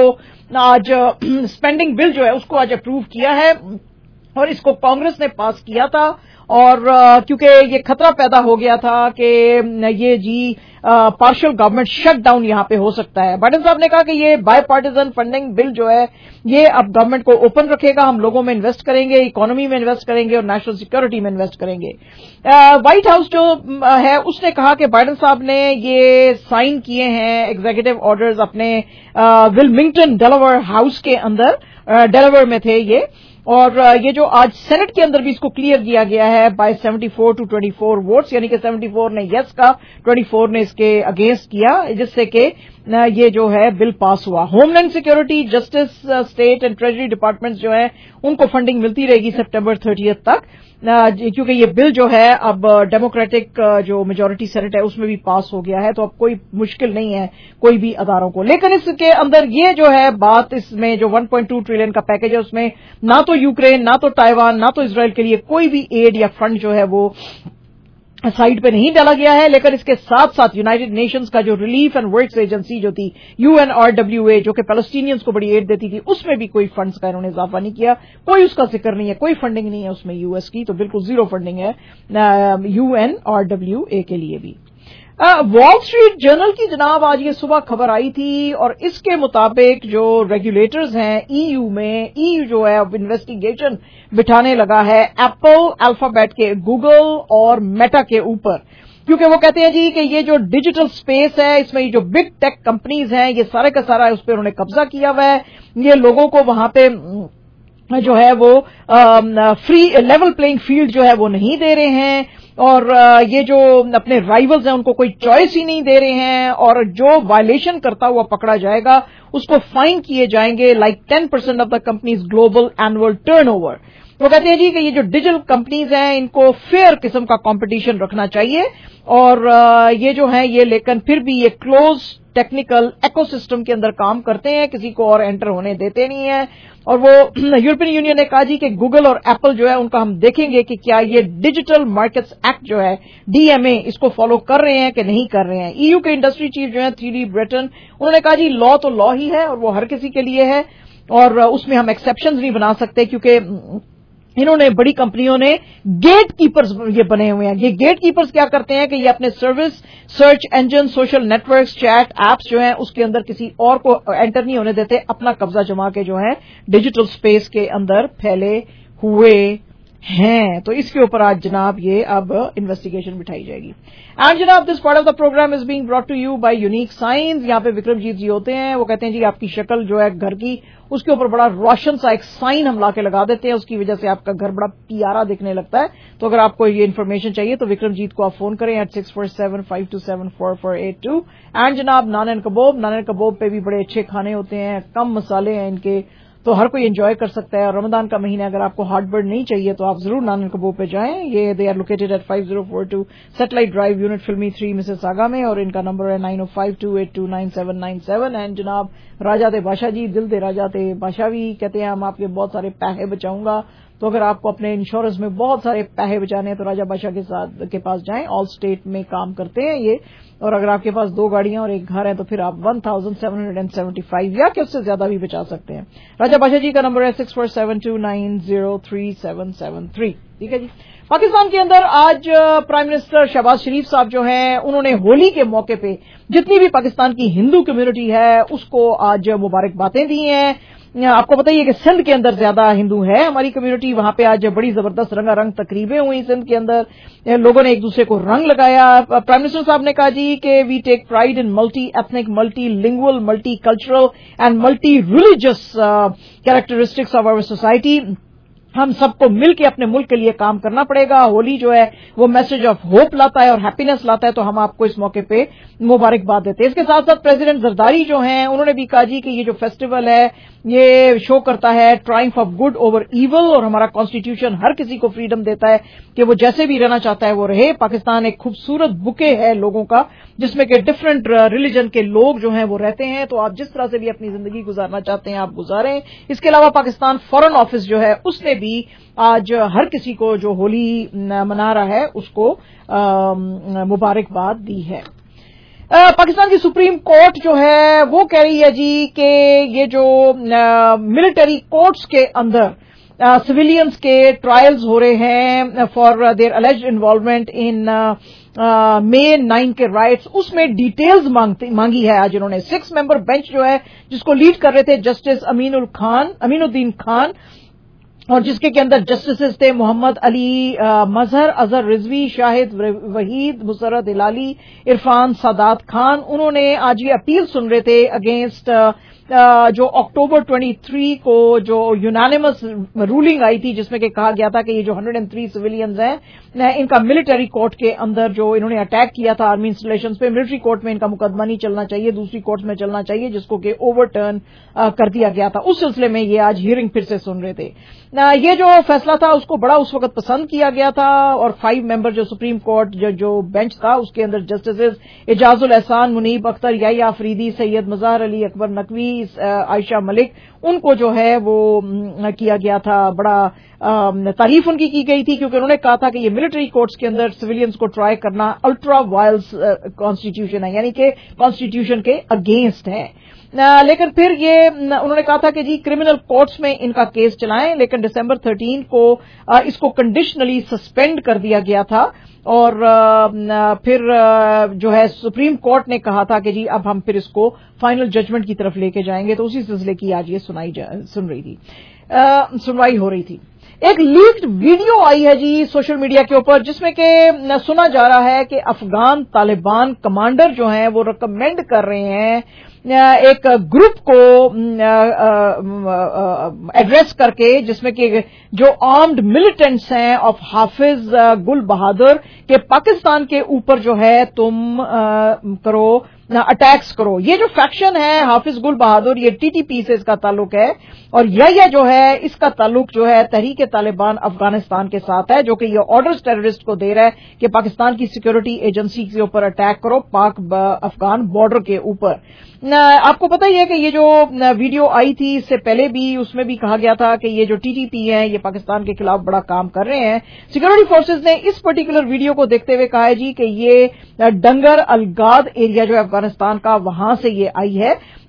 आज स्पेंडिंग बिल जो है उसको आज अप्रूव किया है और इसको कांग्रेस ने पास किया था। और क्योंकि ये खतरा पैदा हो गया था कि ये जी पार्शियल गवर्नमेंट शट डाउन यहां पे हो सकता है, बाइडेन साहब ने कहा कि ये बाय पार्टिजन फंडिंग बिल जो है ये अब गवर्नमेंट को ओपन रखेगा, हम लोगों में इन्वेस्ट करेंगे, इकोनॉमी में इन्वेस्ट करेंगे और नेशनल सिक्योरिटी में इन्वेस्ट करेंगे। व्हाइट हाउस जो है उसने कहा कि बाइडेन साहब ने ये साइन किए हैं एग्जीक्यूटिव ऑर्डर्स अपने विलमिंगटन डेलावेयर हाउस के अंदर, डेलावेयर में थे ये, और ये जो आज सेनेट के अंदर भी इसको क्लियर किया गया है by seventy four to twenty four votes, यानी कि सेवेंटी फोर ने यस का, ट्वेंटी फोर ने इसके अगेंस्ट किया, जिससे कि ये जो है बिल पास हुआ। Homeland security, justice, state and treasury departments जो है उनको फंडिंग मिलती रहेगी सितंबर थर्टियथ तक, क्योंकि ये बिल जो है अब डेमोक्रेटिक जो मेजोरिटी सेनेट है उसमें भी पास हो गया है, तो अब कोई मुश्किल नहीं है कोई भी अदारों को। लेकिन इसके अंदर ये जो है बात, इसमें जो वन पॉइंट टू ट्रिलियन का पैकेज है उसमें ना तो यूक्रेन, ना तो ताइवान, ना तो इजराइल के लिए कोई भी एड या फंड जो है वो साइड पे नहीं डाला गया है। लेकिन इसके साथ साथ यूनाइटेड नेशंस का जो रिलीफ एंड वर्क्स एजेंसी जो थी यूएनआरडब्ल्यूए, जो कि पैलेस्टीनियंस को बड़ी एड देती थी, उसमें भी कोई फंड्स का इन्होंने इजाफा नहीं किया, कोई उसका जिक्र नहीं है, कोई फंडिंग नहीं है उसमें यूएस की, तो बिल्कुल जीरो फंडिंग है यूएनआरडब्ल्यूए के लिए भी। वॉल स्ट्रीट जर्नल की जनाब आज ये सुबह खबर आई थी और इसके मुताबिक जो रेगुलेटर्स हैं ईयू में, ईयू जो है अब इन्वेस्टिगेशन बिठाने लगा है एप्पल, अल्फाबेट के गूगल और मेटा के ऊपर, क्योंकि वो कहते हैं जी कि ये जो डिजिटल स्पेस है इसमें ये जो बिग टेक कंपनीज हैं ये सारे का सारा उस पर उन्होंने कब्जा किया हुआ है, ये लोगों को वहां पे जो है वो फ्री लेवल प्लेइंग फील्ड जो है वो नहीं दे रहे हैं, और ये जो अपने राइवल्स हैं उनको कोई चॉइस ही नहीं दे रहे हैं, और जो वायलेशन करता हुआ पकड़ा जाएगा उसको फाइन किए जाएंगे like ten percent of the companies global annual turnover. वो कहते हैं जी कि ये जो डिजिटल कंपनीज हैं इनको फेयर किस्म का कंपटीशन रखना चाहिए, और ये जो है ये लेकिन फिर भी ये क्लोज टेक्निकल इकोसिस्टम के अंदर काम करते हैं, किसी को और एंटर होने देते नहीं है। और वो यूरोपियन यूनियन ने कहा जी कि गूगल और एप्पल जो है उनका हम देखेंगे कि क्या ये डिजिटल मार्केट्स एक्ट जो है डीएमए इसको फॉलो कर रहे हैं कि नहीं कर रहे हैं। ईयू के इंडस्ट्री चीफ जो है थ्री डी ब्रिटेन, उन्होंने कहा जी लॉ तो लॉ ही है और वो हर किसी के लिए है, और उस में हम एक्सेप्शंस नहीं बना सकते, क्योंकि इन्होंने बड़ी कंपनियों ने गेट कीपर्स ये बने हुए हैं। ये गेट कीपर्स क्या करते हैं कि ये अपने service, search engine, social networks, chat apps जो हैं उसके अंदर किसी और को एंटर नहीं होने देते, अपना कब्जा जमा के जो है डिजिटल स्पेस के अंदर फैले हुए हैं। तो इसके ऊपर आज जनाब ये अब इन्वेस्टिगेशन बिठाई जाएगी। एंड जनाब this part of the programme is being brought to you by Unique Science. यहाँ पे विक्रमजीत जी होते हैं, वो कहते हैं जी आपकी शक्ल जो है घर की, उसके ऊपर बड़ा रोशन सा एक साइन हम लाके लगा देते हैं, उसकी वजह से आपका घर बड़ा प्यारा दिखने लगता है। तो अगर आपको ये इन्फॉर्मेशन चाहिए तो विक्रमजीत को आप फोन करें eight six four seven five two seven four four eight two. And जनाब Naan and kebab, naan and कबाब पे भी बड़े अच्छे खाने होते हैं, कम मसाले हैं इनके, तो हर कोई एंजॉय कर सकता है। और रमजान का महीना अगर आपको हार्टबर्न नहीं चाहिए तो आप जरूर नान एंड कबाब पे जाएं। ये they are located at five zero four two Satellite Drive, unit फिल्मी थ्री, मिसेसागा में, और इनका नंबर है nine O five two eight two nine seven nine seven. And जनाब राजा ते बादशाह जी, दिल दे राजा ते बादशाह भी कहते हैं हम आपके बहुत सारे पैसे बचाऊंगा। तो अगर आपको अपने इंश्योरेंस में बहुत सारे पैसे बचाने हैं तो राजा बादशाह के साथ के पास जाएं, ऑल स्टेट में काम करते हैं ये। और अगर आपके पास दो गाड़ियां और एक घर है तो फिर आप one thousand seven hundred seventy five या कि उससे ज्यादा भी बचा सकते हैं। राजा बादशाह जी का नंबर है six four seven two nine zero three seven seven three. ठीक है जी। पाकिस्तान के अंदर आज प्राइम मिनिस्टर शहबाज शरीफ साहब जो हैं उन्होंने होली के मौके पे जितनी भी पाकिस्तान की हिंदू कम्युनिटी है उसको आज मुबारकबादें दी हैं। आपको बताइए कि सिंध के अंदर ज्यादा हिंदू है हमारी कम्युनिटी, वहां पे आज बड़ी जबरदस्त रंगारंग तकरीबें हुई सिंध के अंदर, लोगों ने एक दूसरे को रंग लगाया। प्राइम मिनिस्टर साहब ने कहा जी कि we take pride in multi ethnic, multi lingual, multi cultural and multi religious characteristics of our society. हम सबको मिल के अपने मुल्क के लिए काम करना पड़ेगा। होली जो है वो मैसेज ऑफ होप लाता है और हैप्पीनेस लाता है, तो हम आपको इस मौके पे मुबारकबाद देते हैं। इसके साथ साथ प्रेसिडेंट जरदारी जो हैं उन्होंने भी कहा जी कि ये जो फेस्टिवल है ये शो करता है triumph of good over evil, और हमारा कॉन्स्टिट्यूशन हर किसी को फ्रीडम देता है कि वो जैसे भी रहना चाहता है वो रहे। पाकिस्तान एक खूबसूरत बुके है लोगों का जिसमें कि डिफरेंट रिलीजन के लोग जो हैं वो रहते हैं, तो आप जिस तरह से भी अपनी जिंदगी गुजारना चाहते हैं आप गुजारें। इसके अलावा पाकिस्तान फॉरेन ऑफिस जो है उसने भी आज हर किसी को जो होली मना रहा है उसको मुबारकबाद दी है। पाकिस्तान की सुप्रीम कोर्ट जो है वो कह रही है जी कि ये जो मिलिट्री कोर्ट्स के अंदर सिविलियंस के ट्रायल्स हो रहे हैं for their alleged involvement in May nine के राइट्स, उसमें डिटेल्स मांगी है आज इन्होंने। सिक्स मेंबर बेंच जो है जिसको लीड कर रहे थे जस्टिस अमीनुल खान अमीनुद्दीन खान, और जिसके के अंदर जस्टिसेस थे मोहम्मद अली मजहर, अजहर रिजवी, शाहिद वहीद, मुसरत हिलाली, इरफान सादात खान। उन्होंने आज ये अपील सुन रहे थे अगेंस्ट जो अक्टूबर तेईस को जो यूनानिमस रूलिंग आई थी जिसमें कि कहा गया था कि ये जो एक सौ तीन सिविलियंस हैं इनका मिलिट्री कोर्ट के अंदर जो इन्होंने अटैक किया था आर्मी इंस्टॉलेशंस पे, मिलिट्री कोर्ट में इनका मुकदमा नहीं चलना चाहिए, दूसरी कोर्ट में चलना चाहिए, जिसको कि ओवरटर्न कर दिया गया था। उस सिलसिले में ये आज हियरिंग फिर से सुन रहे थे। ये जो फैसला था उसको बड़ा उस वक्त पसंद किया गया था, और फाइव मेंबर जो सुप्रीम कोर्ट जो, जो बेंच था उसके अंदर जस्टिस एजाजुल एहसान, मुनीब अख्तर, याया अफरीदी, सैयद मज़हर अली अकबर नकवी, आयशा मलिक, उनको जो है वो किया गया था। बड़ा तारीफ उनकी की गई थी क्योंकि उन्होंने कहा था कि ये मिलिट्री कोर्ट्स के अंदर सिविलियंस को ट्राई करना अल्ट्रा वायलेंस कॉन्स्टिट्यूशन है, यानी कि कॉन्स्टिट्यूशन के अगेंस्ट है। लेकिन फिर ये उन्होंने कहा था कि जी क्रिमिनल कोर्ट्स में इनका केस चलाएं, लेकिन दिसंबर तेरह को इसको कंडीशनली सस्पेंड कर दिया गया था, और फिर जो है सुप्रीम कोर्ट ने कहा था कि जी अब हम फिर इसको फाइनल जजमेंट की तरफ लेके जाएंगे। तो उसी सिलसिले की आज ये सुनाई सुन रही थी सुनवाई हो रही थी। एक लीक्ड वीडियो आई है जी सोशल मीडिया के ऊपर जिसमें कि सुना जा रहा है कि अफगान तालिबान कमांडर जो हैं वो रिकमेंड कर रहे हैं एक ग्रुप को एड्रेस करके जिसमें कि जो आर्म्ड मिलिटेंट्स हैं ऑफ हाफिज गुल बहादुर के पाकिस्तान के ऊपर जो है तुम आ, करो अटैक्स करो। ये जो फैक्शन है हाफिज गुल बहादुर ये टीटीपी से इसका ताल्लुक है, और यह जो है इसका ताल्लुक जो है तहरीक तालिबान अफगानिस्तान के साथ है, जो कि ये ऑर्डर्स टेररिस्ट को दे रहा है कि पाकिस्तान की सिक्योरिटी एजेंसी के ऊपर अटैक करो पाक अफगान बॉर्डर के ऊपर। आपको पता ही है कि ये जो वीडियो आई थी इससे पहले भी उसमें भी कहा गया था कि ये जो टीटीपी है ये पाकिस्तान के खिलाफ बड़ा काम कर रहे हैं। सिक्योरिटी फोर्सेज ने इस पर्टिकुलर वीडियो को देखते हुए कहा है जी कि ये डंगर अलगाद एरिया जो है अफगानिस्तान का वहां से ये आई है।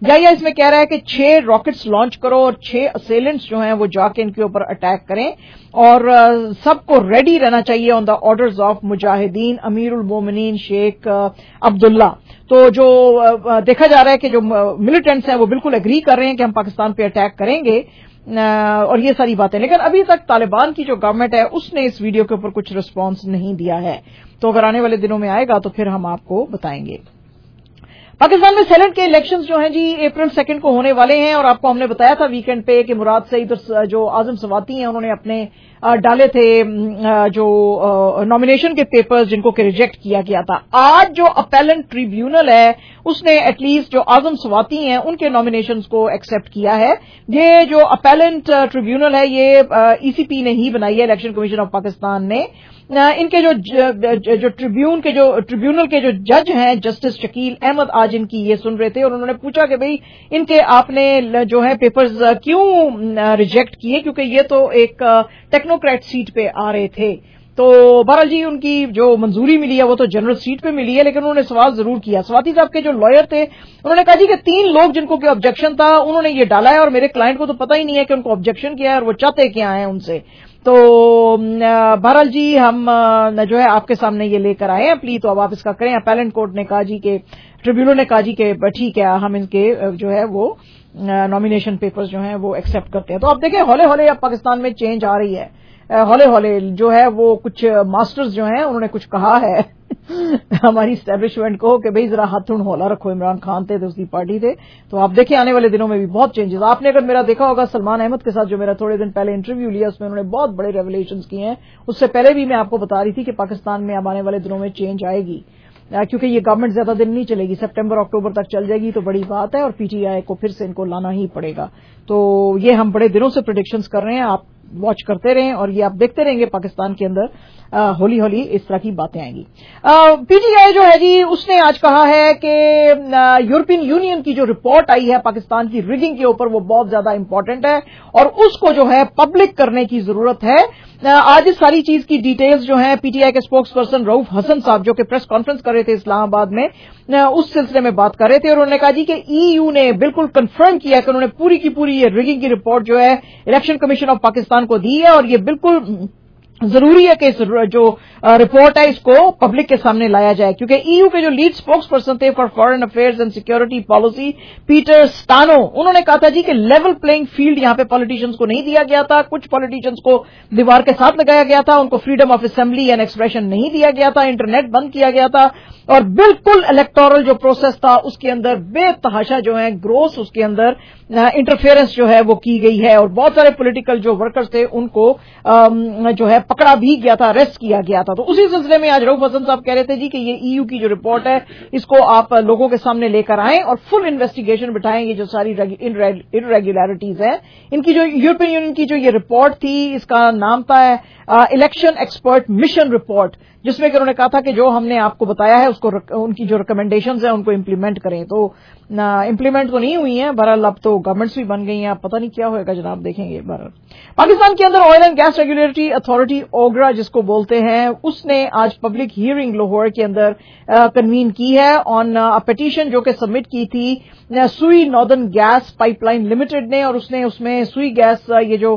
یا یا اس میں کہہ رہا ہے کہ چھ راکٹس لانچ کرو اور چھ اسیلنٹس جو ہیں وہ جا کے ان کے اوپر اٹیک کریں اور سب کو ریڈی رہنا چاہیے آن دا آرڈرز آف مجاہدین امیر المومنین شیخ عبداللہ. تو جو دیکھا جا رہا ہے کہ جو ملیٹنٹس ہیں وہ بالکل اگری کر رہے ہیں کہ ہم پاکستان پہ اٹیک کریں گے اور یہ ساری باتیں. لیکن ابھی تک طالبان کی جو گورنمنٹ ہے اس نے اس ویڈیو کے اوپر کچھ رسپانس نہیں دیا ہے. تو اگر آنے والے دنوں میں آئے گا تو پھر ہم آپ کو بتائیں گے. پاکستان میں سینٹ کے الیکشنز جو ہیں جی اپریل سیکنڈ کو ہونے والے ہیں اور آپ کو ہم نے بتایا تھا ویکینڈ پہ کہ مراد سے ادھر جو اعظم سواتی ہیں انہوں نے اپنے ڈالے تھے جو نامینیشن کے پیپرز جن کو کہ ریجیکٹ کیا گیا تھا. آج جو اپیلنٹ ٹریبیونل ہے اس نے ایٹ لیسٹ جو اعظم سواتی ہیں ان کے نامینیشنز کو ایکسپٹ کیا ہے. یہ جو اپیلنٹ ٹریبیونل ہے یہ ای سی پی نے ہی بنائی ہے, الیکشن کمیشن آف پاکستان نے. ان کے جو جو ٹریبیون کے جو ٹریبیونل کے جو جج ہیں جسٹس شکیل احمد آج ان کی یہ سن رہے تھے اور انہوں نے پوچھا کہ بھئی ان کے آپ نے جو ہے پیپرز کیوں ریجیکٹ کیے, کیونکہ یہ تو ایک ٹیکنوکریٹ سیٹ پہ آ رہے تھے. تو بہرحال جی ان کی جو منظوری ملی ہے وہ تو جنرل سیٹ پہ ملی ہے, لیکن انہوں نے سوال ضرور کیا. سواتی صاحب کے جو لائر تھے انہوں نے کہا جی کہ تین لوگ جن کو کہ آبجیکشن تھا انہوں نے یہ ڈالا ہے اور میرے کلائنٹ کو تو پتہ ہی نہیں ہے کہ ان کو آبجیکشن کیا ہے اور وہ چاہتے کیا ہیں ان سے. تو بہرحال جی ہم جو ہے آپ کے سامنے یہ لے کر آئے ہیں پلیز, تو اب آپ اس کا کریں. اپیلنٹ کورٹ نے کہا جی کہ ٹریبیونل نے کہا جی کہ ٹھیک ہے ہم ان کے جو ہے وہ نامینیشن پیپرز جو ہیں وہ ایکسپٹ کرتے ہیں. تو اب دیکھیں ہولے ہولے اب پاکستان میں چینج آ رہی ہے. ہولے ہولے جو ہے وہ کچھ ماسٹرز جو ہیں انہوں نے کچھ کہا ہے ہماری اسٹیبلشمنٹ کو کہ بھئی ذرا ہاتھ ہولا رکھو. عمران خان تھے دوسری پارٹی تھے. تو آپ دیکھیں آنے والے دنوں میں بھی بہت چینجز. آپ نے اگر میرا دیکھا ہوگا سلمان احمد کے ساتھ جو میرا تھوڑے دن پہلے انٹرویو لیا اس میں انہوں نے بہت بڑے ریولیشنز کیے ہیں. اس سے پہلے بھی میں آپ کو بتا رہی تھی کہ پاکستان میں اب آنے والے دنوں میں چینج آئے گی کیونکہ یہ گورنمنٹ زیادہ دن نہیں چلے گی, سپٹمبر اکتوبر تک چل جائے گی تو بڑی بات ہے اور پی ٹی آئی کو پھر سے ان کو لانا ہی پڑے گا. تو یہ ہم بڑے دنوں سے پریڈکشنز کر رہے ہیں, آپ واچ کرتے رہیں اور یہ آپ دیکھتے رہیں گے پاکستان کے اندر ہولی ہولی اس طرح کی باتیں آئیں گی. پی ٹی آئی جو ہے جی اس نے آج کہا ہے کہ یورپین یونین کی جو رپورٹ آئی ہے پاکستان کی ریگنگ کے اوپر وہ بہت زیادہ امپورٹنٹ ہے اور اس کو جو ہے پبلک کرنے کی ضرورت ہے. آج اس ساری چیز کی ڈیٹیلز جو ہیں پی ٹی آئی کے اسپوکس پرسن رؤف حسن صاحب جو کہ پریس کانفرنس کر رہے تھے اسلام آباد میں اس سلسلے میں بات کر رہے تھے اور انہوں نے کہا جی کہ ای یو نے بالکل کنفرم کیا کہ انہوں نے پوری کی پوری یہ ریگنگ کی رپورٹ جو ہے الیکشن کمیشن آف پاکستان کو دی ہے اور یہ بالکل ضروری ہے کہ اس جو رپورٹ ہے اس کو پبلک کے سامنے لایا جائے کیونکہ ای یو کے جو لیڈ اسپوکس پرسن تھے for foreign affairs and security policy Peter Stano انہوں نے کہا تھا جی کہ لیول پلئنگ فیلڈ یہاں پہ پالیٹیشنز کو نہیں دیا گیا تھا. کچھ پالیٹیشنز کو دیوار کے ساتھ لگایا گیا تھا, ان کو freedom of assembly and expression نہیں دیا گیا تھا, انٹرنیٹ بند کیا گیا تھا اور بالکل الیکٹورل جو پروسیس تھا اس کے اندر بے تحاشا جو ہے گروس اس کے اندر انٹرفیئرنس جو ہے وہ کی گئی ہے اور بہت سارے پولیٹیکل جو ورکرز تھے ان کو جو ہے پکڑا بھی گیا تھا, اریسٹ کیا گیا تھا. تو اسی سلسلے میں آج رؤف حسن صاحب کہہ رہے تھے جی کہ یہ ای یو کی جو رپورٹ ہے اس کو آپ لوگوں کے سامنے لے کر آئیں اور فل انویسٹیگیشن بٹھائیں گے جو ساری irregularities ہیں ان کی. جو یورپین یونین کی جو یہ رپورٹ تھی اس کا نام تھا الیکشن ایکسپرٹ مشن رپورٹ جس میں کہ انہوں نے کہا تھا کہ جو ہم نے آپ کو بتایا ہے اس کو ان کی جو ریکمنڈیشنز ہیں ان کو امپلیمنٹ کریں. تو امپلیمنٹ تو نہیں ہوئی ہیں بہرحال, اب تو گورنمنٹس بھی بن گئی ہیں, اب پتہ نہیں کیا ہوئے گا جناب, دیکھیں گے. بہرحال پاکستان کے اندر oil and gas regulatory authority OGRA جس کو بولتے ہیں اس نے آج پبلک ہیئرنگ لاہور کے اندر کنوین کی ہے آن پٹیشن جو کہ سبمٹ کی تھی Sui northern gas pipeline limited نے اور اس نے اس میں سوئی گیس یہ جو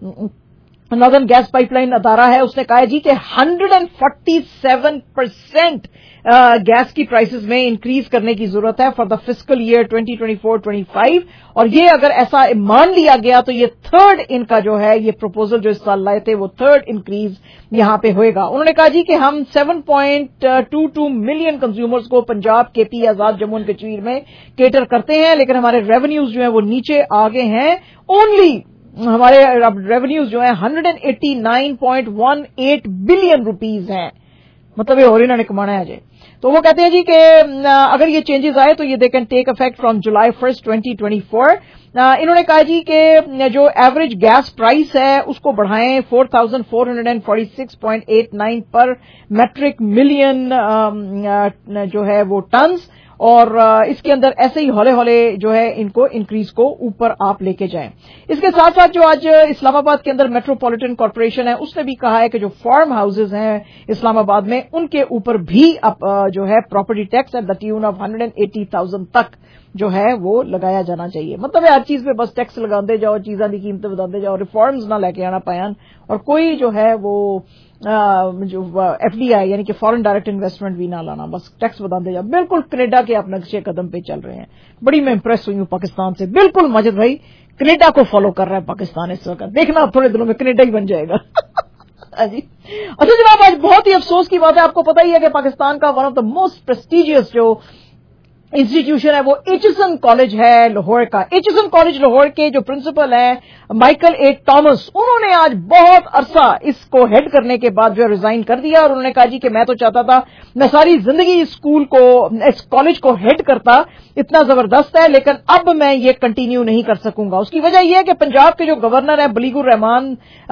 ناردرن گیس پائپ لائن ادارہ ہے اس نے کہا جی کہ hundred and forty seven percent gas کی پرائسز میں انکریز کرنے کی ضرورت ہے for the fiscal year twenty twenty four twenty five اور یہ اگر ایسا مان لیا گیا تو یہ تھرڈ ان کا جو ہے یہ پروپوزل جو اس سال لائے تھے وہ تھرڈ انکریز یہاں پہ ہوئے گا. انہوں نے کہا جی کہ ہم seven point two two million consumers کو Punjab K P Azad Jammu and Kashmir میں کیٹر کرتے ہیں لیکن ہمارے ریونیوز جو ہیں وہ نیچے آگے ہیں. اونلی ہمارے ریونیوز جو ہیں hundred and eighty nine point one eight billion rupees ہیں, مطلب یہ اور انہوں نے کمانا ہے جی. تو وہ کہتے ہیں جی کہ اگر یہ چینجز آئے تو یہ they can take effect from July first twenty twenty four. انہوں نے کہا جی کہ جو ایوریج گیس پرائس ہے اس کو بڑھائیں four thousand four hundred and forty six point eight nine per metric million جو ہے وہ ٹنز اور اس کے اندر ایسے ہی ہولے ہولے جو ہے ان کو انکریز کو اوپر آپ لے کے جائیں. اس کے ساتھ ساتھ جو آج اسلام آباد کے اندر میٹروپولیٹن کارپوریشن ہے اس نے بھی کہا ہے کہ جو فارم ہاؤسز ہیں اسلام آباد میں ان کے اوپر بھی اب جو ہے property tax at the tune of hundred and eighty thousand تک جو ہے وہ لگایا جانا چاہیے. مطلب ہے ہر چیز پہ بس ٹیکس لگاتے جاؤ, چیزاں کی قیمتیں بتاتے جاؤ, ریفارمز نہ لے کے آنا پائیں, اور کوئی جو ہے وہ جو ایف ڈی آئی یعنی کہ فارن ڈائریکٹ انویسٹمنٹ بھی نہ لانا, بس ٹیکس بتاتے جاؤ. بالکل کینیڈا کے آپ نقشے قدم پہ چل رہے ہیں. بڑی میں امپریس ہوئی ہوں پاکستان سے. بالکل مجد بھائی کینیڈا کو فالو کر رہا ہے پاکستان اس وقت. دیکھنا اب تھوڑے دنوں میں کینیڈا ہی بن جائے گا. جی اچھا جناب, آج بہت ہی افسوس کی بات ہے, آپ کو پتا ہی ہے کہ پاکستان کا one of the most prestigious جو انسٹیٹیوشن ہے وہ ایچسن کالج ہے لاہور کا. ایچسن کالج لاہور کے جو پرنسپل ہیں مائیکل اے ٹامس, انہوں نے آج بہت عرصہ اس کو ہیڈ کرنے کے بعد جو ہے ریزائن کر دیا, اور انہوں نے کہا جی کہ میں تو چاہتا تھا میں ساری زندگی اس اسکول کو اس کالج کو ہیڈ کرتا, اتنا زبردست ہے, لیکن اب میں یہ کنٹینیو نہیں کر سکوں گا. اس کی وجہ یہ ہے کہ پنجاب کے جو گورنر ہیں بلیغ الرحمان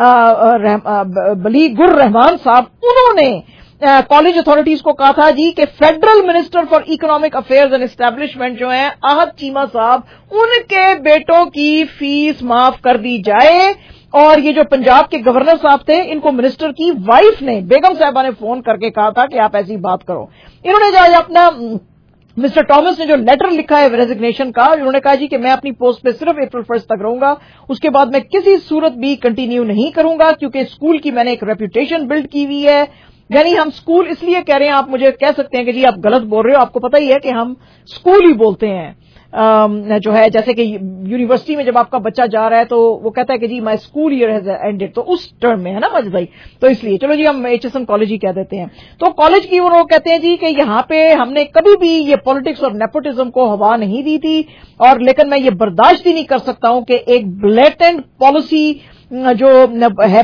بلیغ الرحمان صاحب, انہوں نے کالج اتھارٹیز کو کہا تھا جی کہ federal minister for economic affairs and establishment جو ہیں احد چیمہ صاحب, ان کے بیٹوں کی فیس معاف کر دی جائے. اور یہ جو پنجاب کے گورنر صاحب تھے ان کو منسٹر کی وائف نے, بیگم صاحبہ نے فون کر کے کہا تھا کہ آپ ایسی بات کرو. انہوں نے جو اپنا مسٹر ٹامس نے جو لیٹر لکھا ہے ریزگنیشن کا, انہوں نے کہا جی کہ میں اپنی پوسٹ پہ صرف اپریل فرسٹ تک رہوں گا, اس کے بعد میں کسی صورت بھی کنٹینیو نہیں کروں گا, کیونکہ اسکول کی میں نے ایک ریپوٹیشن بلڈ کی ہوئی ہے. یعنی ہم اسکول اس لیے کہہ رہے ہیں, آپ مجھے کہہ سکتے ہیں کہ جی آپ غلط بول رہے ہو, آپ کو پتہ ہی ہے کہ ہم اسکول ہی بولتے ہیں جو ہے, جیسے کہ یونیورسٹی میں جب آپ کا بچہ جا رہا ہے تو وہ کہتا ہے کہ جی my school year has ended, تو اس ٹرم میں ہے نا مجد بھائی, تو اس لیے چلو جی ہم ایچ ایس ایم کالج ہی کہہ دیتے ہیں. تو کالج کی وہ کہتے ہیں جی کہ یہاں پہ ہم نے کبھی بھی یہ پالیٹکس اور نیپوٹزم کو ہوا نہیں دی تھی, اور لیکن میں یہ برداشت ہی نہیں کر سکتا ہوں کہ ایک بلیٹنٹ پالیسی جو ہے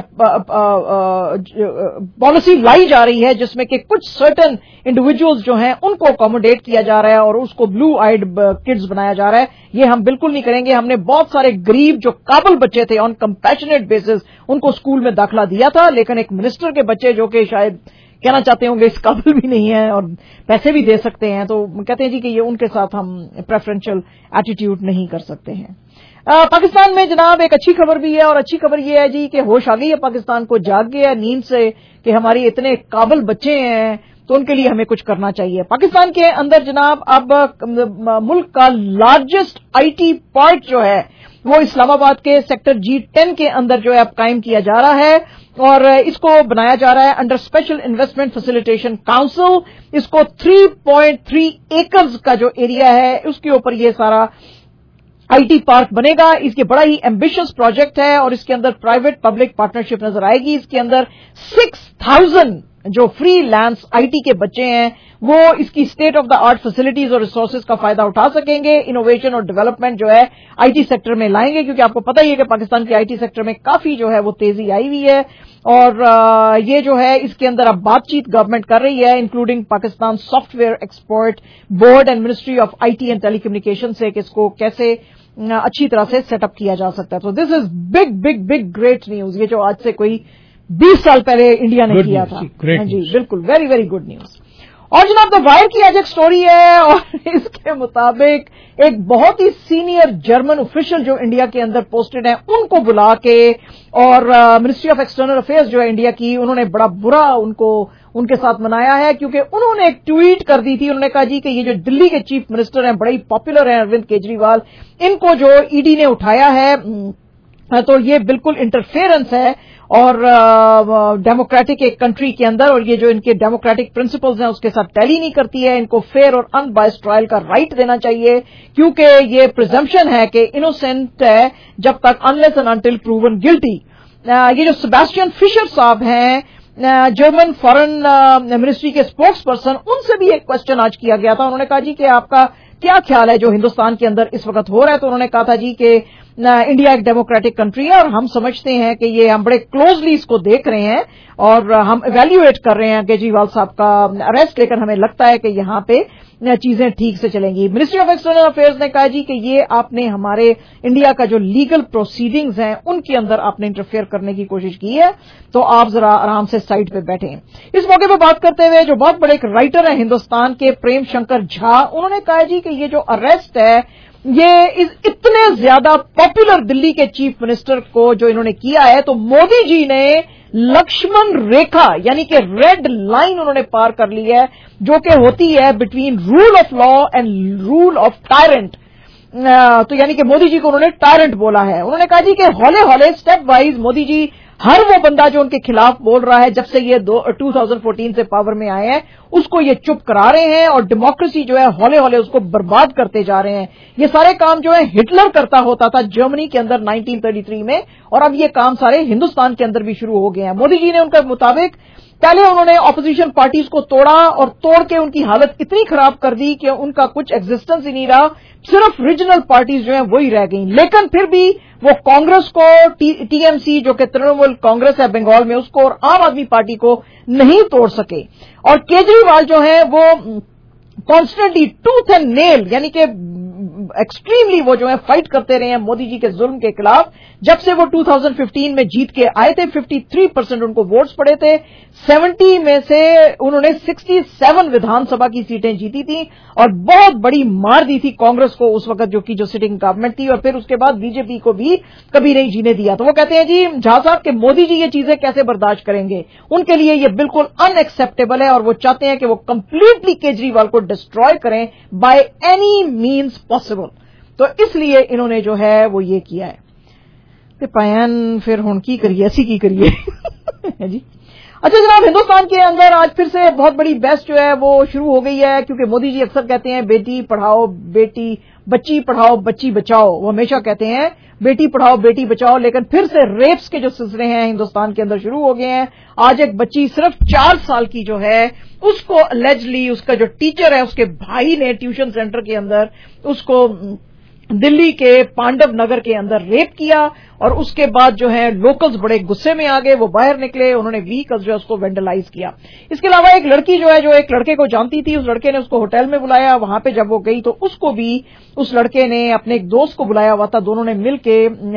پالیسی لائی جا رہی ہے جس میں کہ کچھ سرٹن انڈیویجولز جو ہیں ان کو اکوموڈیٹ کیا جا رہا ہے اور اس کو بلو آئیڈ کڈز بنایا جا رہا ہے. یہ ہم بالکل نہیں کریں گے. ہم نے بہت سارے غریب جو قابل بچے تھے آن کمپیشنیٹ بیسس ان کو اسکول میں داخلہ دیا تھا, لیکن ایک منسٹر کے بچے جو کہ شاید کہنا چاہتے ہوں گے اس قابل بھی نہیں ہے اور پیسے بھی دے سکتے ہیں, تو کہتے ہیں جی کہ یہ ان کے ساتھ ہم پریفرنشل ایٹیٹیوڈ نہیں کر سکتے ہیں. پاکستان میں جناب ایک اچھی خبر بھی ہے, اور اچھی خبر یہ ہے جی کہ ہوش آ گئی ہے پاکستان کو, جاگ گیا ہے نیند سے کہ ہماری اتنے قابل بچے ہیں تو ان کے لیے ہمیں کچھ کرنا چاہیے. پاکستان کے اندر جناب اب ملک کا لارجسٹ آئی ٹی پارک جو ہے وہ اسلام آباد کے سیکٹر جی ٹین کے اندر جو ہے اب قائم کیا جا رہا ہے, اور اس کو بنایا جا رہا ہے under special investment facilitation council. اس کو تھری پوائنٹ تھری ایکرز کا جو ایریا ہے اس کے اوپر یہ سارا آئی ٹی پارک بنے گا. اس کے بڑا ہی ایمبیشس پروجیکٹ ہے, اور اس کے اندر پرائیویٹ پبلک پارٹنرشپ نظر آئے گی. اس کے اندر سکس تھاؤزینڈ جو فری لانس آئی ٹی کے بچے ہیں وہ اس کی state of the art facilities اور ریسورسز کا فائدہ اٹھا سکیں گے. انوویشن اور ڈیولپمنٹ جو ہے آئی ٹی سیکٹر میں لائیں گے, کیونکہ آپ کو پتہ ہی ہے کہ پاکستان کے آئی ٹی سیکٹر میں کافی جو ہے وہ تیزی آئی ہوئی ہے, اور یہ جو ہے اس کے اندر اب بات چیت گورنمنٹ کر رہی ہے including Pakistan software export board and ministry of I T and telecommunication سے کہ اس کو کیسے اچھی طرح سے سیٹ اپ کیا جا سکتا ہے. تو this is big big big great news, یہ جو آج سے کوئی بیس سال پہلے انڈیا نے کیا تھا. جی بالکل ویری ویری گڈ نیوز. اور جناب دا وائر کی آج ایک سٹوری ہے, اور اس کے مطابق ایک بہت ہی سینئر جرمن آفیشل جو انڈیا کے اندر پوسٹڈ ہیں ان کو بلا کے, اور منسٹری آف ایکسٹرنل افیئرز جو ہے انڈیا کی, انہوں نے بڑا برا ان کو ان کے ساتھ منایا ہے, کیونکہ انہوں نے ایک ٹویٹ کر دی تھی. انہوں نے کہا جی کہ یہ جو دلی کے چیف منسٹر ہیں بڑے ہی پاپولر ہیں اروند کیجریوال, ان کو جو ای ڈی نے اٹھایا ہے تو یہ بالکل انٹرفیئرنس ہے اور ڈیموکریٹک ایک کنٹری کے اندر, اور یہ جو ان کے ڈیموکریٹک پرنسپلز ہیں اس کے ساتھ ٹیلی نہیں کرتی ہے. ان کو فیئر اور ان بائس ٹرائل کا رائٹ دینا چاہیے, کیونکہ یہ پرزمپشن ہے کہ انوسینٹ ہے جب تک unless and until proven guilty. یہ جو سیباسٹین فشر صاحب ہیں جرمن فارن منسٹری کے اسپوکس پرسن, ان سے بھی ایک کوشچن آج کیا گیا تھا. انہوں نے کہا جی کہ آپ کا کیا خیال ہے جو ہندوستان کے اندر اس وقت ہو رہا ہے, تو انہوں نے کہا تھا جی کہ انڈیا ایک ڈیموکریٹک کنٹری ہے اور ہم سمجھتے ہیں کہ یہ ہم بڑے کلوزلی اس کو دیکھ رہے ہیں اور ہم ایویلیویٹ کر رہے ہیں کیجریوال صاحب کا اریسٹ, لیکن ہمیں لگتا ہے کہ یہاں پہ चीजें ठीक से चलेंगी। मिनिस्ट्री ऑफ एक्सटर्नल अफेयर्स ने कहा जी कि ये आपने हमारे इंडिया का जो लीगल प्रोसीडिंग्स हैं उनके अंदर आपने इंटरफेयर करने की कोशिश की है, तो आप जरा आराम से साइड पे बैठे। इस मौके पे बात करते हुए जो बहुत बड़े एक राइटर हैं हिंदुस्तान के, प्रेम शंकर झा, उन्होंने कहा जी कि ये जो अरेस्ट है ये इस इतने ज्यादा पॉपुलर दिल्ली के चीफ मिनिस्टर को जो इन्होंने किया है, तो मोदी जी ने लक्ष्मण रेखा यानी कि रेड लाइन उन्होंने पार कर ली है, जो कि होती है between rule of law and rule of tyrant. तो यानी कि मोदी जी को उन्होंने टायरेंट बोला है। उन्होंने कहा जी कि हौले हौले स्टेप वाइज मोदी जी हर वो बंदा जो उनके खिलाफ बोल रहा है जब से ये दो दो हज़ार चौदह से पावर में आए हैं उसको ये चुप करा रहे हैं और डेमोक्रेसी जो है हौले हौले उसको बर्बाद करते जा रहे हैं। ये सारे काम जो है हिटलर करता होता था जर्मनी के अंदर उन्नीस सौ तैंतीस में, और अब ये काम सारे हिंदुस्तान के अंदर भी शुरू हो गए हैं। मोदी जी ने उनके मुताबिक पहले उन्होंने ऑपोजिशन पार्टीज को तोड़ा और तोड़ के उनकी हालत इतनी खराब कर दी कि उनका कुछ एग्जिस्टेंस ही नहीं रहा, सिर्फ रीजनल पार्टीज जो हैं वही रह गई। लेकिन फिर भी वो कांग्रेस को, टीएमसी जो कि तृणमूल कांग्रेस है बंगाल में, उसको और आम आदमी पार्टी को नहीं तोड़ सके। और केजरीवाल जो है वो कॉन्स्टेंटली टूथ एंड नेल यानी कि एक्सट्रीमली वो जो है फाइट करते रहे हैं मोदी जी के जुल्म के खिलाफ। जब से वो दो हज़ार पंद्रह में जीत के आए थे, तिरेपन परसेंट उनको वोट्स पड़े थे, सत्तर में से उन्होंने सड़सठ विधानसभा की सीटें जीती थी और बहुत बड़ी मार दी थी कांग्रेस को उस वक्त जो की जो सिटिंग गवर्नमेंट थी, और फिर उसके बाद बीजेपी को भी कभी नहीं जीने दिया। तो वो कहते हैं जी झा साहब कि मोदी जी ये चीजें कैसे बर्दाश्त करेंगे, उनके लिए ये बिल्कुल अनएक्सेप्टेबल है और वो चाहते हैं कि वो कंप्लीटली केजरीवाल को डिस्ट्रॉय करें बाय एनी मीन्स पॉसिबल। तो इसलिए इन्होंने जो है वो ये किया है। ते पायन फिर हुण की करिए, ऐसी की करिए जी। अच्छा जनाब, हिंदुस्तान के अंदर आज फिर से बहुत बड़ी बहस जो है वो शुरू हो गई है, क्योंकि मोदी जी अक्सर कहते हैं बेटी पढ़ाओ बेटी बच्ची पढ़ाओ बच्ची बचाओ, वो हमेशा कहते हैं बेटी पढ़ाओ बेटी बचाओ, लेकिन फिर से रेप्स के जो सिलसिले हैं हिंदुस्तान के अंदर शुरू हो गए हैं। आज एक बच्ची सिर्फ चार साल की जो है उसको अलेजली उसका जो टीचर है उसके भाई ने ट्यूशन सेंटर के अंदर उसको दिल्ली के पांडव नगर के अंदर रेप किया, और उसके बाद जो है लोकल्स बड़े गुस्से में आ गए, वो बाहर निकले, उन्होंने व्हीकल्स जो है उसको वेंडलाइज किया। इसके अलावा एक लड़की जो है जो एक लड़के को जानती थी, उस लड़के ने उसको होटल में बुलाया, वहां पे जब वो गई तो उसको भी उस लड़के ने अपने एक दोस्त को बुलाया हुआ था, दोनों ने मिलके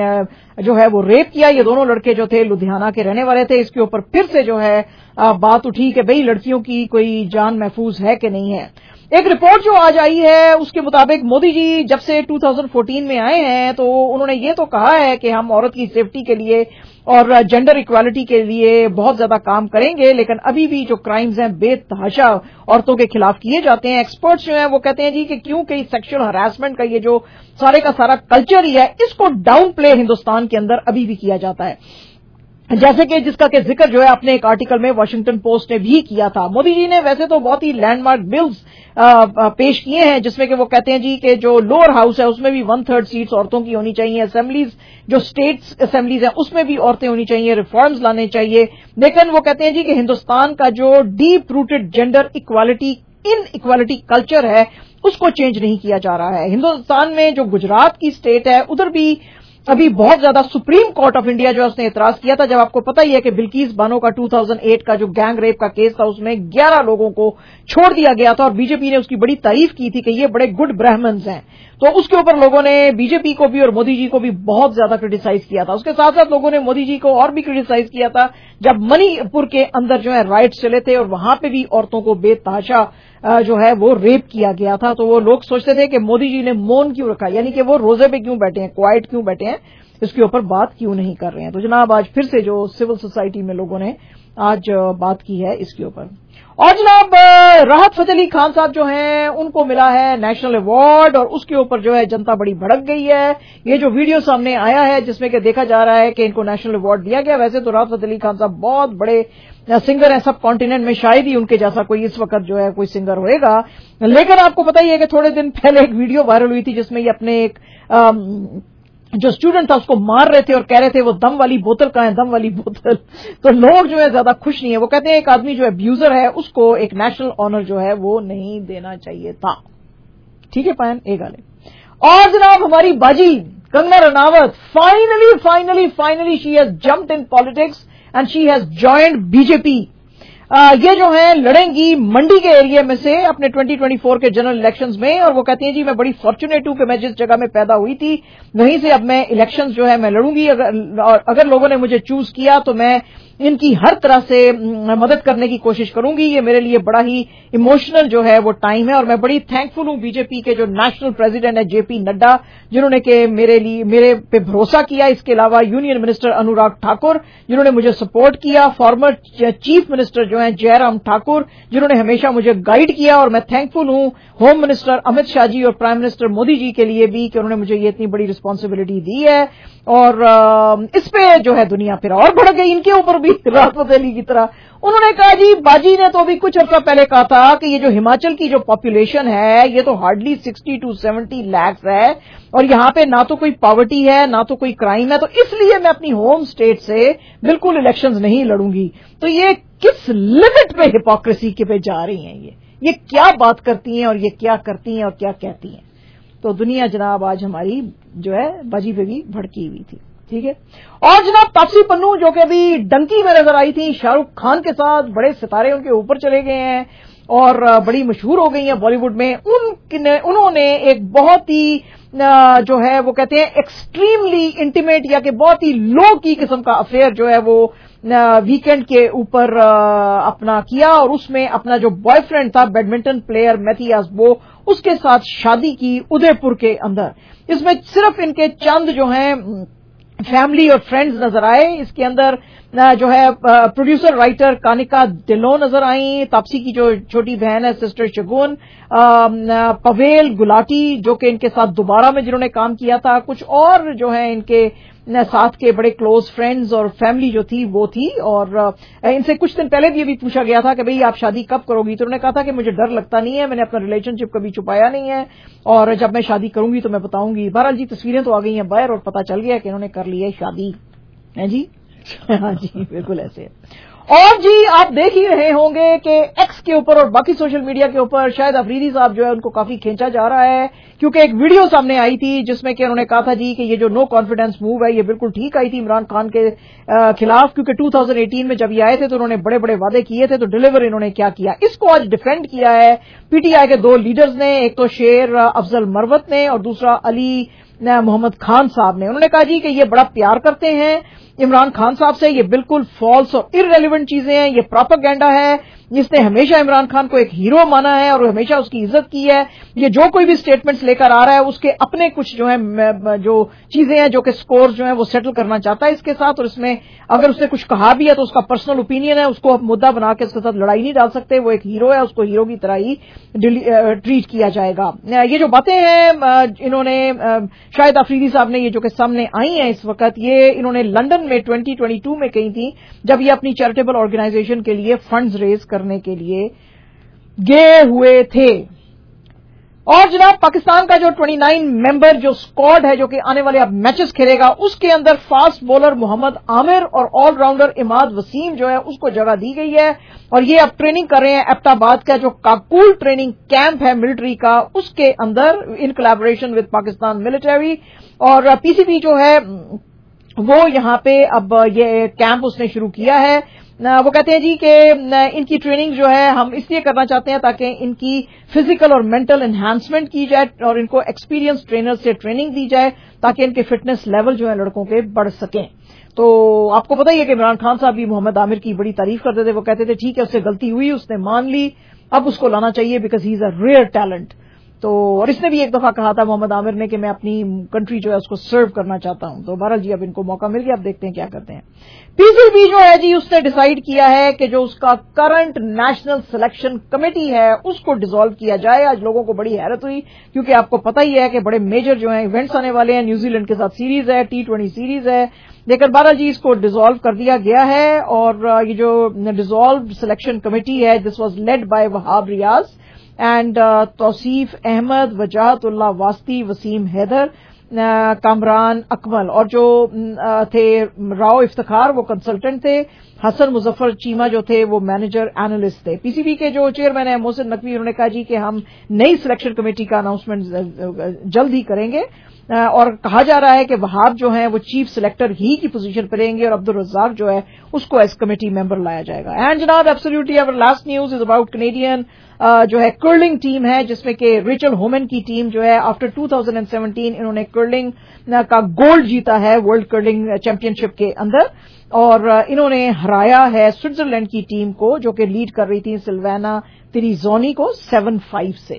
जो है वो रेप किया। ये दोनों लड़के जो थे लुधियाना के रहने वाले थे। इसके ऊपर फिर से जो है बात उठी कि भाई लड़कियों की कोई जान महफूज है कि नहीं है। एक रिपोर्ट जो आज आई है उसके मुताबिक मोदी जी जब से दो हज़ार चौदह में आए हैं तो उन्होंने ये तो कहा है कि हम औरत की सेफ्टी के लिए और जेंडर इक्वालिटी के लिए बहुत ज्यादा काम करेंगे, लेकिन अभी भी जो क्राइम्स हैं बेतहाशा औरतों के खिलाफ किए जाते हैं। एक्सपर्ट्स जो हैं वो कहते हैं जी कि क्योंकि सेक्सुअल हरासमेंट का ये जो सारे का सारा कल्चर ही है, इसको डाउन प्ले हिंदुस्तान के अंदर अभी भी किया जाता है, जैसे कि जिसका के जिक्र जो है अपने एक आर्टिकल में वाशिंगटन पोस्ट ने भी किया था। मोदी जी ने वैसे तो बहुत ही लैंडमार्क बिल्स पेश किए हैं, जिसमें कि वो कहते हैं जी कि जो लोअर हाउस है उसमें भी वन थर्ड सीट्स औरतों की होनी चाहिए, असेंबलीज जो स्टेट्स असेंबलीज है उसमें भी औरतें होनी चाहिए, रिफॉर्म्स लाने चाहिए। लेकिन वो कहते हैं जी कि हिंदुस्तान का जो deep rooted gender equality inequality culture है उसको चेंज नहीं किया जा रहा है। हिंदुस्तान में जो गुजरात की स्टेट है उधर भी अभी बहुत ज्यादा सुप्रीम कोर्ट ऑफ इंडिया जो है उसने एतराज किया था, जब आपको पता ही है कि बिल्किस बानो का दो हज़ार आठ का जो गैंग रेप का केस था उसमें ग्यारह लोगों को छोड़ दिया गया था और बीजेपी ने उसकी बड़ी तारीफ की थी कि ये बड़े गुड ब्राह्मण्स हैं। तो उसके ऊपर लोगों ने बीजेपी को भी और मोदी जी को भी बहुत ज्यादा क्रिटिसाइज किया था। उसके साथ साथ लोगों ने मोदी जी को और भी क्रिटिसाइज किया था जब मणिपुर के अंदर जो है राइट्स चले थे और वहां पे भी औरतों को बेतहाशा जो है वो रेप किया गया था। तो वो लोग सोचते थे कि मोदी जी ने मौन क्यों रखा, यानी कि वो रोजे पे क्यों बैठे हैं, क्वाइट क्यों बैठे हैं, इसके ऊपर बात क्यों नहीं कर रहे हैं। तो जनाब आज फिर से जो सिविल सोसाइटी में लोगों ने आज बात की है इसके ऊपर। और जनाब राहत फतेह अली खान साहब जो हैं उनको मिला है नेशनल अवार्ड और उसके ऊपर जो है जनता बड़ी भड़क गई है। ये जो वीडियो सामने आया है जिसमें कि देखा जा रहा है कि इनको नेशनल अवार्ड दिया गया। वैसे तो राहत फतेह अली खान साहब बहुत बड़े सिंगर हैं, सब कॉन्टिनेंट में शायद ही उनके जैसा कोई इस वक्त जो है कोई सिंगर होएगा। लेकिन आपको पता ही है कि थोड़े दिन पहले एक वीडियो वायरल हुई थी जिसमें ये अपने एक जो स्टूडेंट था उसको मार रहे थे और कह रहे थे वो दम वाली बोतल कहाँ है, दम वाली बोतल। तो लोग जो है ज्यादा खुश नहीं है। वो कहते हैं एक आदमी जो अब्यूजर है उसको एक नेशनल ऑनर जो है वो नहीं देना चाहिए था। ठीक है पायन एक गाले। और जनाब हमारी बाजी Kangana Ranaut finally finally finally she has jumped in politics and she has joined BJP. ये जो है लड़ेंगी मंडी के एरिया में से अपने ट्वेंटी ट्वेंटी फोर के जनरल इलेक्शंस में, और वो कहती हैं जी मैं बड़ी फॉर्चुनेट हूं कि मैं जिस जगह में पैदा हुई थी वहीं से अब मैं इलेक्शंस जो है मैं लड़ूंगी, अगर और अगर लोगों ने मुझे चूज किया तो मैं इनकी हर तरह से मदद करने की कोशिश करूंगी। ये मेरे लिए बड़ा ही इमोशनल जो है वो टाइम है, और मैं बड़ी थैंकफुल हूं बीजेपी के जो नेशनल प्रेसिडेंट है जेपी नड्डा, जिन्होंने के मेरे लिए मेरे पे भरोसा किया। इसके अलावा यूनियन मिनिस्टर अनुराग ठाकुर जिन्होंने मुझे सपोर्ट किया, फॉर्मर चीफ मिनिस्टर जो हैं जयराम ठाकुर जिन्होंने हमेशा मुझे गाइड किया, और मैं थैंकफुल हूं होम मिनिस्टर अमित शाह जी और प्राइम मिनिस्टर मोदी जी के लिए भी कि उन्होंने मुझे ये इतनी बड़ी रिस्पांसिबिलिटी दी है। और इस पे जो है दुनिया फिर और बढ़ गई इनके ऊपर भी राहत अली की तरह। उन्होंने कहा जी बाजी ने तो अभी कुछ अर्सा पहले कहा था कि ये जो हिमाचल की जो पॉपुलेशन है ये तो hardly sixty two seventy lakhs है, और यहाँ पे ना तो कोई पॉवर्टी है ना तो कोई क्राइम है, तो इसलिए मैं अपनी होम स्टेट से बिल्कुल इलेक्शंस नहीं लड़ूंगी। तो ये किस लिमिट पे हिपोक्रेसी के पे जा रही हैं, ये ये क्या बात करती हैं और ये क्या करती हैं और क्या कहती हैं। तो दुनिया जनाब आज हमारी जो है बाजी पे भी भड़की हुई थी, ठीक है। और जनाब तापसी पन्नू जो कि अभी डंकी में नजर आई थी शाहरुख खान के साथ, बड़े सितारे उनके ऊपर चले गए हैं और बड़ी मशहूर हो गई हैं बॉलीवुड में। उन उन्होंने एक बहुत ही जो है वो कहते हैं एक्सट्रीमली इंटीमेट या कि बहुत ही लो की किस्म का अफेयर जो है वो वीकेंड के ऊपर अपना किया, और उसमें अपना जो बॉयफ्रेंड था बैडमिंटन प्लेयर मैथियास वो उसके साथ शादी की उदयपुर के अंदर। इसमें सिर्फ इनके चंद जो हैं फैमिली और फ्रेंड्स नजर आए। इसके अंदर जो है प्रोड्यूसर राइटर कानिका डिलो नजर आई, तापसी की जो छोटी बहन है सिस्टर शगुन, पवेल गुलाटी जो कि इनके साथ दोबारा में जिन्होंने काम किया था, कुछ और जो है इनके साथ के बड़े क्लोज फ्रेंड्स और फैमिली जो थी वो थी। और इनसे कुछ दिन पहले भी ये भी पूछा गया था कि भाई आप शादी कब करोगी, तो उन्होंने कहा था कि मुझे डर लगता नहीं है, मैंने अपना रिलेशनशिप कभी छुपाया नहीं है और जब मैं शादी करूंगी तो मैं बताऊंगी। बहरहाल जी तस्वीरें तो आ गई हैं बाहर और पता चल गया कि इन्होंने कर ली है शादी, है जी। हाँ जी बिल्कुल ऐसे। और जी आप देख ही रहे होंगे कि एक्स के ऊपर और बाकी सोशल मीडिया के ऊपर शायद अफरीदी साहब जो है उनको काफी खींचा जा रहा है, क्योंकि एक वीडियो सामने आई थी जिसमें कि उन्होंने कहा था जी कि ये जो नो कॉन्फिडेंस मूव है ये बिल्कुल ठीक आई थी इमरान खान के खिलाफ, क्योंकि टू थाउजेंड एटीन में जब ये आए थे तो उन्होंने बड़े बड़े वादे किए थे, तो डिलीवर इन्होंने क्या किया। इसको आज डिफेंड किया है पीटीआई के दो लीडर्स ने, एक तो शेर अफजल मरवत ने और दूसरा अली मोहम्मद खान साहब ने। उन्होंने कहा जी कि ये बड़ा प्यार करते हैं इमरान खान साहब से, ये बिल्कुल फॉल्स और इररेलेवेंट चीजें हैं, ये प्रोपेगेंडा है। जिसने हमेशा इमरान खान को एक हीरो माना है और हमेशा उसकी इज्जत की है, ये जो कोई भी स्टेटमेंट्स लेकर आ रहा है उसके अपने कुछ जो है जो चीजें हैं जो कि स्कोर जो है वो सेटल करना चाहता है इसके साथ, और इसमें अगर उसने कुछ कहा भी है तो उसका पर्सनल ओपिनियन है, उसको मुद्दा बना के उसके साथ लड़ाई नहीं डाल सकते। वो एक हीरो है, उसको हीरो की तरह ही ट्रीट किया जाएगा। ये जो बातें हैं इन्होंने शायद अफरीदी साहब ने ये जो कि सामने आई हैं इस वक्त, ये इन्होंने लंदन में ट्वेंटी ट्वेंटी टू में कही थी जब ये अपनी चैरिटेबल ऑर्गेनाइजेशन के लिए फंड्स रेज करने के लिए गए हुए थे। और जनाब पाकिस्तान का जो उनतीस मेंबर जो स्क्वाड है जो कि आने वाले अब मैचेस खेलेगा, उसके अंदर फास्ट बॉलर मोहम्मद आमिर और ऑलराउंडर इमाद वसीम जो है उसको जगह दी गई है, और ये अब ट्रेनिंग कर रहे हैं एबटाबाद का जो काकूल ट्रेनिंग कैंप है मिलिट्री का उसके अंदर in collaboration with Pakistan military. और पीसीबी जो है वो यहां पे अब ये कैंप उसने शुरू किया है। वो कहते हैं जी कि इनकी ट्रेनिंग जो है हम इसलिए करना चाहते हैं ताकि इनकी फिजिकल और मेंटल एनहांसमेंट की जाए और इनको एक्सपीरियंस ट्रेनर से ट्रेनिंग दी जाए ताकि इनके फिटनेस लेवल जो है लड़कों के बढ़ सकें। तो आपको पता ही है कि इमरान खान साहब भी मोहम्मद आमिर की बड़ी तारीफ करते थे, वो कहते थे ठीक है उससे गलती हुई उसने मान ली, अब उसको लाना चाहिए because he is a rare talent. तो और इसने भी एक दफा कहा था मोहम्मद आमिर ने कि मैं अपनी कंट्री जो है उसको सर्व करना चाहता हूं। तो बहरहाल जी अब इनको मौका मिल गया, अब देखते हैं क्या करते हैं। पीसीबी जो है जी उसने डिसाइड किया है कि जो उसका करंट नेशनल सिलेक्शन कमेटी है उसको डिसॉल्व किया जाए। आज लोगों को बड़ी हैरत हुई क्योंकि आपको पता ही है कि बड़े मेजर जो है इवेंट्स आने वाले हैं, न्यूजीलैंड के साथ सीरीज है, टी ट्वेंटी सीरीज है, लेकिन बहरहाल जी इसको डिसॉल्व कर दिया गया है। और ये जो डिसॉल्व सिलेक्शन कमेटी है this was led by Wahab Riaz and Tauseef Ahmed, Wajahatullah Wasti, Waseem Haider, Kamran Akmal, और जो uh, थे राव इफ्तिखार वो कंसल्टेंट थे, हसन मुजफ्फर चीमा जो थे वो मैनेजर एनालिस्ट थे। पीसीबी के जो चेयरमैन है मोहसिन नकवी उन्होंने कहा जी कि हम नई सिलेक्शन कमेटी का अनाउंसमेंट जल्द ही करेंगे। اور کہا جا رہا ہے کہ وہاب جو ہیں وہ چیف سلیکٹر ہی کی پوزیشن پر رہیں گے اور عبدالرزاق جو ہے اس کو ایز کمیٹی ممبر لایا جائے گا. اینڈ جناب ایبسلیوٹلی اور last news is about Canadian جو ہے کرلنگ ٹیم ہے, جس میں کہ ریچل ہومن کی ٹیم جو ہے آفٹر ٹو تھاؤزینڈ سیونٹین انہوں نے کرلنگ کا گولڈ جیتا ہے ورلڈ کرلنگ چیمپئن شپ کے اندر, اور انہوں نے ہرایا ہے سوئٹزرلینڈ کی ٹیم کو جو کہ لیڈ کر رہی تھی سلوانا تریزونی کو سیون فائیو سے.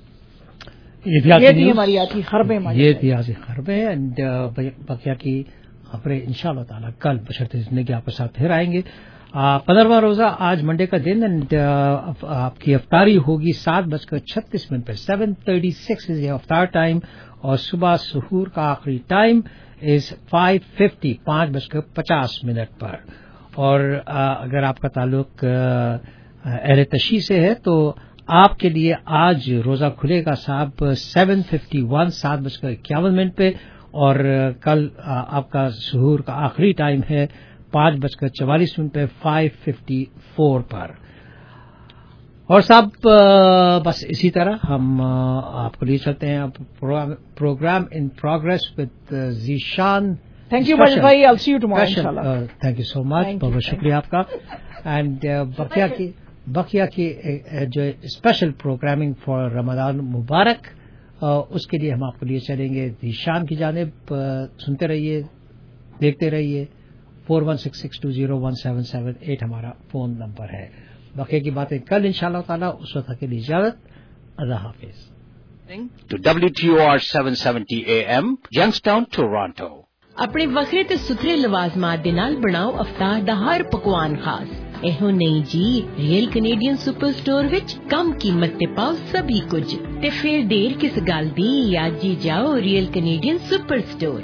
یہ تھی ہماری آج کی خبریں, یہ تھی آج کی خبریں اینڈ بقیہ کی خبریں انشاءاللہ تعالی کل بشرط زندگی آپ کے ساتھ پھر آئیں گے. پندرہواں روزہ آج منڈے کا دن اینڈ آپ کی افطاری ہوگی سات بج کر چھتیس منٹ پہ, سیون تھرٹی سکس از افطار ٹائم, اور صبح سحور کا آخری ٹائم از فائیو ففٹی پانچ بج کر پچاس منٹ پر. اور اگر آپ کا تعلق اہل تشیع سے ہے تو آپ کے لیے آج روزہ کھلے گا صاحب سیون ففٹی ون سات بج کر اکیاون منٹ پہ, اور کل آپ کا سحور کا آخری ٹائم ہے پانچ بج کر چوالیس منٹ پہ فائیو ففٹی فور پر. اور صاحب بس اسی طرح ہم آپ کو لیے چلتے ہیں program in progress with Zeeshan. Thank you Majid بھائی, I'll see you tomorrow انشاءاللہ. تھینک یو سو مچ, بہت شکریہ آپ کا. اینڈ بقیہ کی بقیہ کی جو اسپیشل پروگرامنگ فار رمضان مبارک, اس کے لیے ہم آپ کو لیے چلیں گے ذیشان کی جانب. سنتے رہیے, دیکھتے رہیے. Four one six six two zero one seven seven eight ہمارا فون نمبر ہے. بقیہ کی باتیں کل انشاءاللہ تعالیٰ. اس وقت کے لیے اجازت, اللہ حافظ. To W T O R seven seventy A M, Youngstown, Toronto. اپنے وکھرے تے ستھرے لوازمات دے نال بناؤ افطار دا ہر پکوان خاص. ਇਹੋ ਨਹੀਂ ਜੀ, ਰੀਅਲ ਕੈਨੇਡੀਅਨ ਸੁਪਰ ਸਟੋਰ ਵਿੱਚ ਕਮ ਕੀਮਤ ਤੇ ਪਾਓ ਸਭੀ ਕੁਝ ਤੇ ਫਿਰ ਦੇਰ ਕਿਸ ਗੱਲ ਦੀ, ਅੱਜ ਹੀ ਜਾਓ ਰੀਅਲ ਕੈਨੇਡੀਅਨ ਸੁਪਰ ਸਟੋਰ.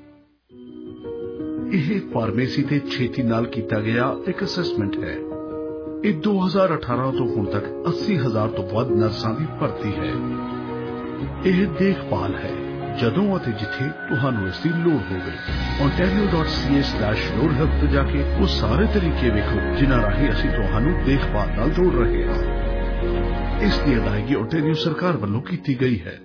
ਇਹ ਫਾਰਮੇਸੀ ਤੇ ਛੇਤੀ ਨਾਲ ਕੀਤਾ ਗਿਆ ਇੱਕ ਅਸੈਸਮੈਂਟ ਹੈ. ਇਹ ਦੋ ਹਜ਼ਾਰ ਅਠਾਰਾਂ ਤੋਂ ਹੁਣ ਤੱਕ ਅੱਸੀ ਹਜ਼ਾਰ ਤੋਂ ਵੱਧ ਨਰਸਾਂ ਦੀ ਭਰਤੀ ਹੈ. ਇਹ ਦੇਖਭਾਲ ਹੈ ਜਦੋਂ ਅਤੇ ਜਿੱਥੇ ਤੁਹਾਨੂੰ ਇਸ ਦੀ ਲੋੜ ਹੋਵੇ. ontario dot c a slash ਲੋੜ ਹੈਲਪ ਤੇ ਜਾ ਕੇ ਉਹ ਸਾਰੇ ਤਰੀਕੇ ਵੇਖੋ ਜਿਨ੍ਹਾਂ ਰਾਹੀਂ ਅਸੀਂ ਤੁਹਾਨੂੰ ਦੇਖਭਾਲ ਨਾਲ ਜੋੜ ਰਹੇ ਹਾਂ. ਇਸ ਦੀ ਅਦਾਇਗੀ ontario ਸਰਕਾਰ ਵੱਲੋਂ ਕੀਤੀ ਗਈ ਹੈ.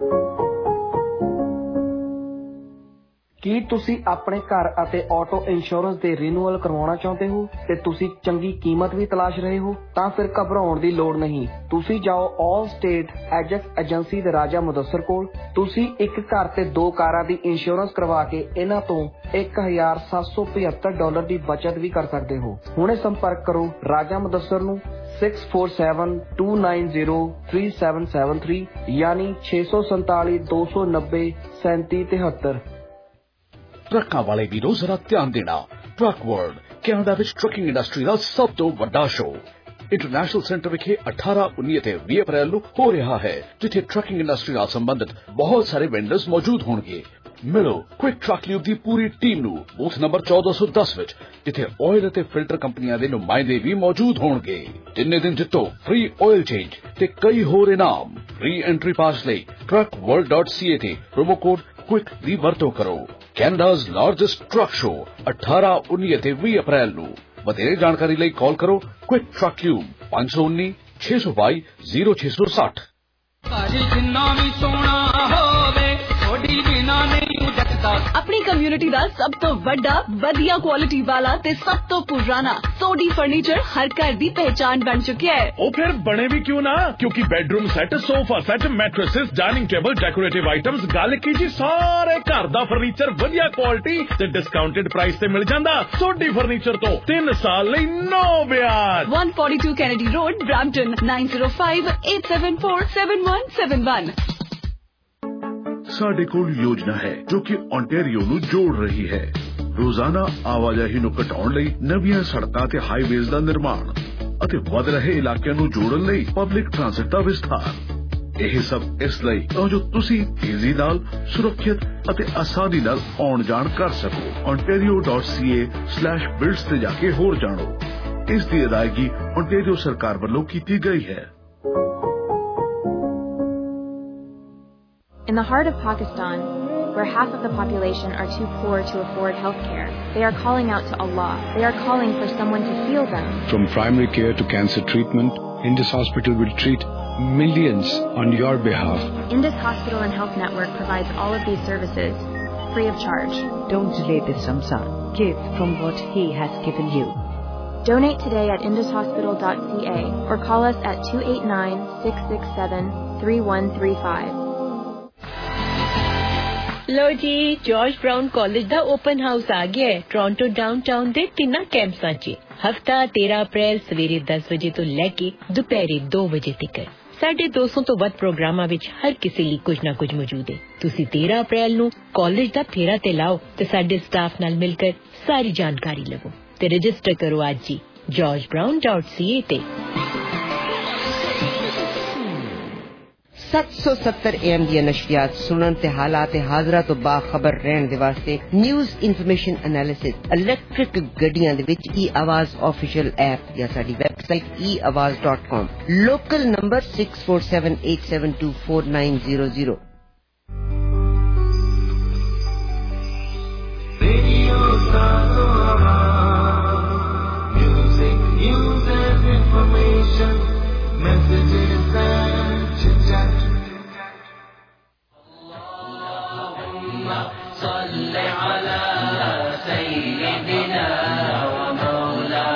ਕੀ ਤੁਸੀਂ ਆਪਣੇ ਘਰ ਅਤੇ ਆਟੋ ਇੰਸ਼ੋਰੈਂਸ ਦੇ ਰੀਨਿਊਅਲ ਕਰਵਾਉਣਾ ਚਾਹੁੰਦੇ ਹੋ ਤੇ ਤੁਸੀਂ ਚੰਗੀ ਕੀਮਤ ਵੀ ਤਲਾਸ਼ ਰਹੇ ਹੋ? ਤਾਂ ਫਿਰ ਘਬਰਾਉਣ ਦੀ ਲੋੜ ਨਹੀਂ. ਤੁਸੀਂ ਜਾਓ ਆਲ ਸਟੇਟ ਐਜੈਕਟ ਏਜੰਸੀ ਦੇ ਰਾਜਾ ਮੁਦੱਸਰ ਕੋਲ. ਤੁਸੀਂ ਇੱਕ ਘਰ ਤੇ ਦੋ ਕਾਰਾਂ ਦੀ ਇੰਸ਼ੋਰੈਂਸ ਕਰਵਾ ਕੇ ਇਹਨਾਂ ਤੋਂ ਇੱਕ ਹਜ਼ਾਰ ਸੱਤ ਸੌ ਪਝੱਤਰ ਡਾਲਰ ਦੀ ਬਚਤ ਵੀ ਕਰ ਸਕਦੇ ਹੋ. ਹੁਣੇ ਸੰਪਰਕ ਕਰੋ ਰਾਜਾ ਮੁਦੱਸਰ ਨੂੰ six four seven two nine zero three seven seven three ਯਾਨੀ ਛੇ ਸੌ ਸੰਤਾਲੀ ਦੋ ਸੌ ਨੱਬੇ ਸੈਂਤੀ ਤਿਹੱਤਰ. ਟਰੱਕਾਂ ਵਾਲੇ ਵੀਰੋ ਜ਼ਰਾ ਧਿਆਨ ਦੇਣਾ. ਟਰੱਕ ਵਰਲਡ ਕੈਨੇਡਾ ਵਿੱਚ ਟਰੱਕਿੰਗ ਇੰਡਸਟਰੀ ਦਾ ਸਭ ਤੋਂ ਵੱਡਾ ਸ਼ੋਅ ਇੰਟਰਨੈਸ਼ਨਲ ਸੈਂਟਰ ਵਿਖੇ ਅਠਾਰਾਂ ਉੱਨੀ ਅਤੇ ਵੀਹ ਅਪ੍ਰੈਲ ਨੂੰ ਹੋ ਰਿਹਾ ਹੈ, ਜਿੱਥੇ ਟਰੱਕਿੰਗ ਇੰਡਸਟਰੀ ਨਾਲ ਸੰਬੰਧਿਤ ਬਹੁਤ ਸਾਰੇ ਵੈਂਡਰਸ ਮੌਜੂਦ ਹੋਣਗੇ. ਮਿਲੋ ਕੁਇਕ ਟਰੱਕ ਲਿਊਬ ਦੀ ਪੂਰੀ ਟੀਮ ਨੂੰ ਬੂਥ ਨੰਬਰ ਚੌਦਾਂ ਸੌ ਦਸ ਵਿੱਚ, ਜਿੱਥੇ ਆਇਲ ਅਤੇ ਫਿਲਟਰ ਕੰਪਨੀਆਂ ਦੇ ਨੁਮਾਇੰਦੇ ਵੀ ਮੌਜੂਦ ਹੋਣਗੇ. ਤਿੰਨੇ ਦਿਨ ਜਿੱਤੋ ਫ੍ਰੀ ਆਇਲ ਚੇਂਜ ਤੇ ਕਈ ਹੋਰ ਇਨਾਮ. ਫ੍ਰੀ ਐਂਟਰੀ ਪਾਸ ਲਈ truck world dot C A ਤੇ ਪ੍ਰੋਮੋ ਕੋਡ ਕੁਇਕ ਦੀ ਵਰਤੋਂ ਕਰੋ. ਕੈਨੇਡਾਜ਼ ਲਾਰਜੈਸਟ ਟਰੱਕ ਸ਼ੋਅ ਅਠਾਰਾਂ ਉੱਨੀ ਅਤੇ ਵੀਹ ਅਪ੍ਰੈਲ ਨੂੰ. ਵਧੇਰੇ ਜਾਣਕਾਰੀ ਲਈ ਕਾਲ ਕਰੋ ਕੁਇਕ ਟਰੱਕ ਲਿਊਬ ਪੰਜ ਸੌ ਉੱਨੀ ਛੇ ਸੌ ਬਾਈ ਜ਼ੀਰੋ ਛੇ ਸੌ ਸੱਠ. अपनी कम्युनिटी दा सब तो वड्डा वधिया क्वालिटी वाला ते सब तो पुराना सोडी फर्नीचर हर घर दी पहचान बन चुका है. ओ फिर बने भी क्यों ना, क्योंकि bedroom set, sofa set, mattresses, dining table, decorative items, गल की जी सारे घर दा फर्नीचर वधिया क्वालिटी ते डिस्काउंटेड प्राइस ते मिल जांदा. सोडी फर्नीचर तो तीन साल लई नो ब्याज. one forty-two Kennedy Road, Brampton, nine zero five eight seven four seven one seven one. ਸਾਡੇ ਕੋਲ ਯੋਜਨਾ ਹੈ ਜੋ ਕਿ ontario ਨੂੰ ਜੋੜ ਰਹੀ ਹੈ. ਰੋਜ਼ਾਨਾ ਆਵਾਜਾਈ ਨੂੰ ਘਟਾਉਣ ਲਈ ਨਵੀਆਂ ਸੜਕਾਂ ਤੇ ਹਾਈਵੇਜ਼ ਦਾ ਨਿਰਮਾਣ ਅਤੇ ਵਧ ਰਹੇ ਇਲਾਕਿਆਂ ਨੂੰ ਜੋੜਨ ਲਈ ਪਬਲਿਕ ਟ੍ਰਾਂਸਪੋਰਟ ਦਾ ਵਿਸਥਾਰ. ਇਹ ਸਭ ਇਸ ਲਈ ਤਾਂ ਜੋ ਤੁਸੀਂ ਤੇਜ਼ੀ ਨਾਲ, ਸੁਰੱਖਿਅਤ ਅਤੇ ਆਸਾਨੀ ਨਾਲ ਆਉਣ ਜਾਣ ਕਰ ਸਕੋ. ontario dot c a slash builds ਤੇ ਜਾ ਕੇ ਹੋਰ ਜਾਣੋ. ਇਸ ਦੀ ਅਦਾਇਗੀ ontario ਸਰਕਾਰ ਵੱਲੋਂ ਕੀਤੀ ਗਈ ਹੈ. In the heart of Pakistan, where half of the population are too poor to afford health care, they are calling out to Allah. They are calling for someone to heal them. From primary care to cancer treatment, Indus Hospital will treat millions on your behalf. Indus Hospital and Health Network provides all of these services free of charge. Don't delay this Ramzan. Give from what He has given you. Donate today at indus hospital dot c a or call us at two eight nine, six six seven, three one three five. ਲੋ ਜੀ George Brown college ਦਾ open house ਆ ਗਿਆ ਹੈ Toronto downtown ਦੇ ਤਿੰਨਾਂ ਕੈਂਪਸਾਂ 'ਚ ਹਫਤਾ ਤੇਰਾਂ ਅਪ੍ਰੈਲ ਸਵੇਰੇ ਦਸ ਵਜੇ ਤੋਂ ਲੈ ਕੇ ਦੁਪਹਿਰੇ ਦੋ ਵਜੇ ਤੱਕ ਸਾਡੇ ਦੋ ਸੌ ਤੋਂ ਵੱਧ ਪ੍ਰੋਗਰਾਮਾਂ ਵਿੱਚ ਹਰ ਕਿਸੇ ਲਈ ਕੁਝ ਨਾ ਕੁਝ ਮੌਜੂਦ ਹੈ। ਤੁਸੀਂ ਤੇਰਾਂ ਅਪ੍ਰੈਲ ਨੂੰ ਕਾਲਜ ਦਾ ਫੇਰਾ ਤੇ ਲਾਓ ਤੇ ਸਾਡੇ ਸਟਾਫ ਨਾਲ ਮਿਲ ਕੇ ਸਾਰੀ ਜਾਣਕਾਰੀ ਲਵੋ ਤੇ ਰਜਿਸਟਰ ਕਰੋ ਅੱਜ ਹੀ george brown dot c a ਤੇ سات سو ستر اے ایم دیا نشریات سنن تے حالات حاضرہ تو باخبر رہن دے واسطے نیوز انفارمیشن انالیسس الیکٹرک گڈیاں دے وچ ای آواز آفیشیل ایپ یا ساڈی website E Awaaz dot com local number six four seven eight seven two four nine zero zero. Music, news and information, messages and chit-chat. Allahumma salli ala sayyidina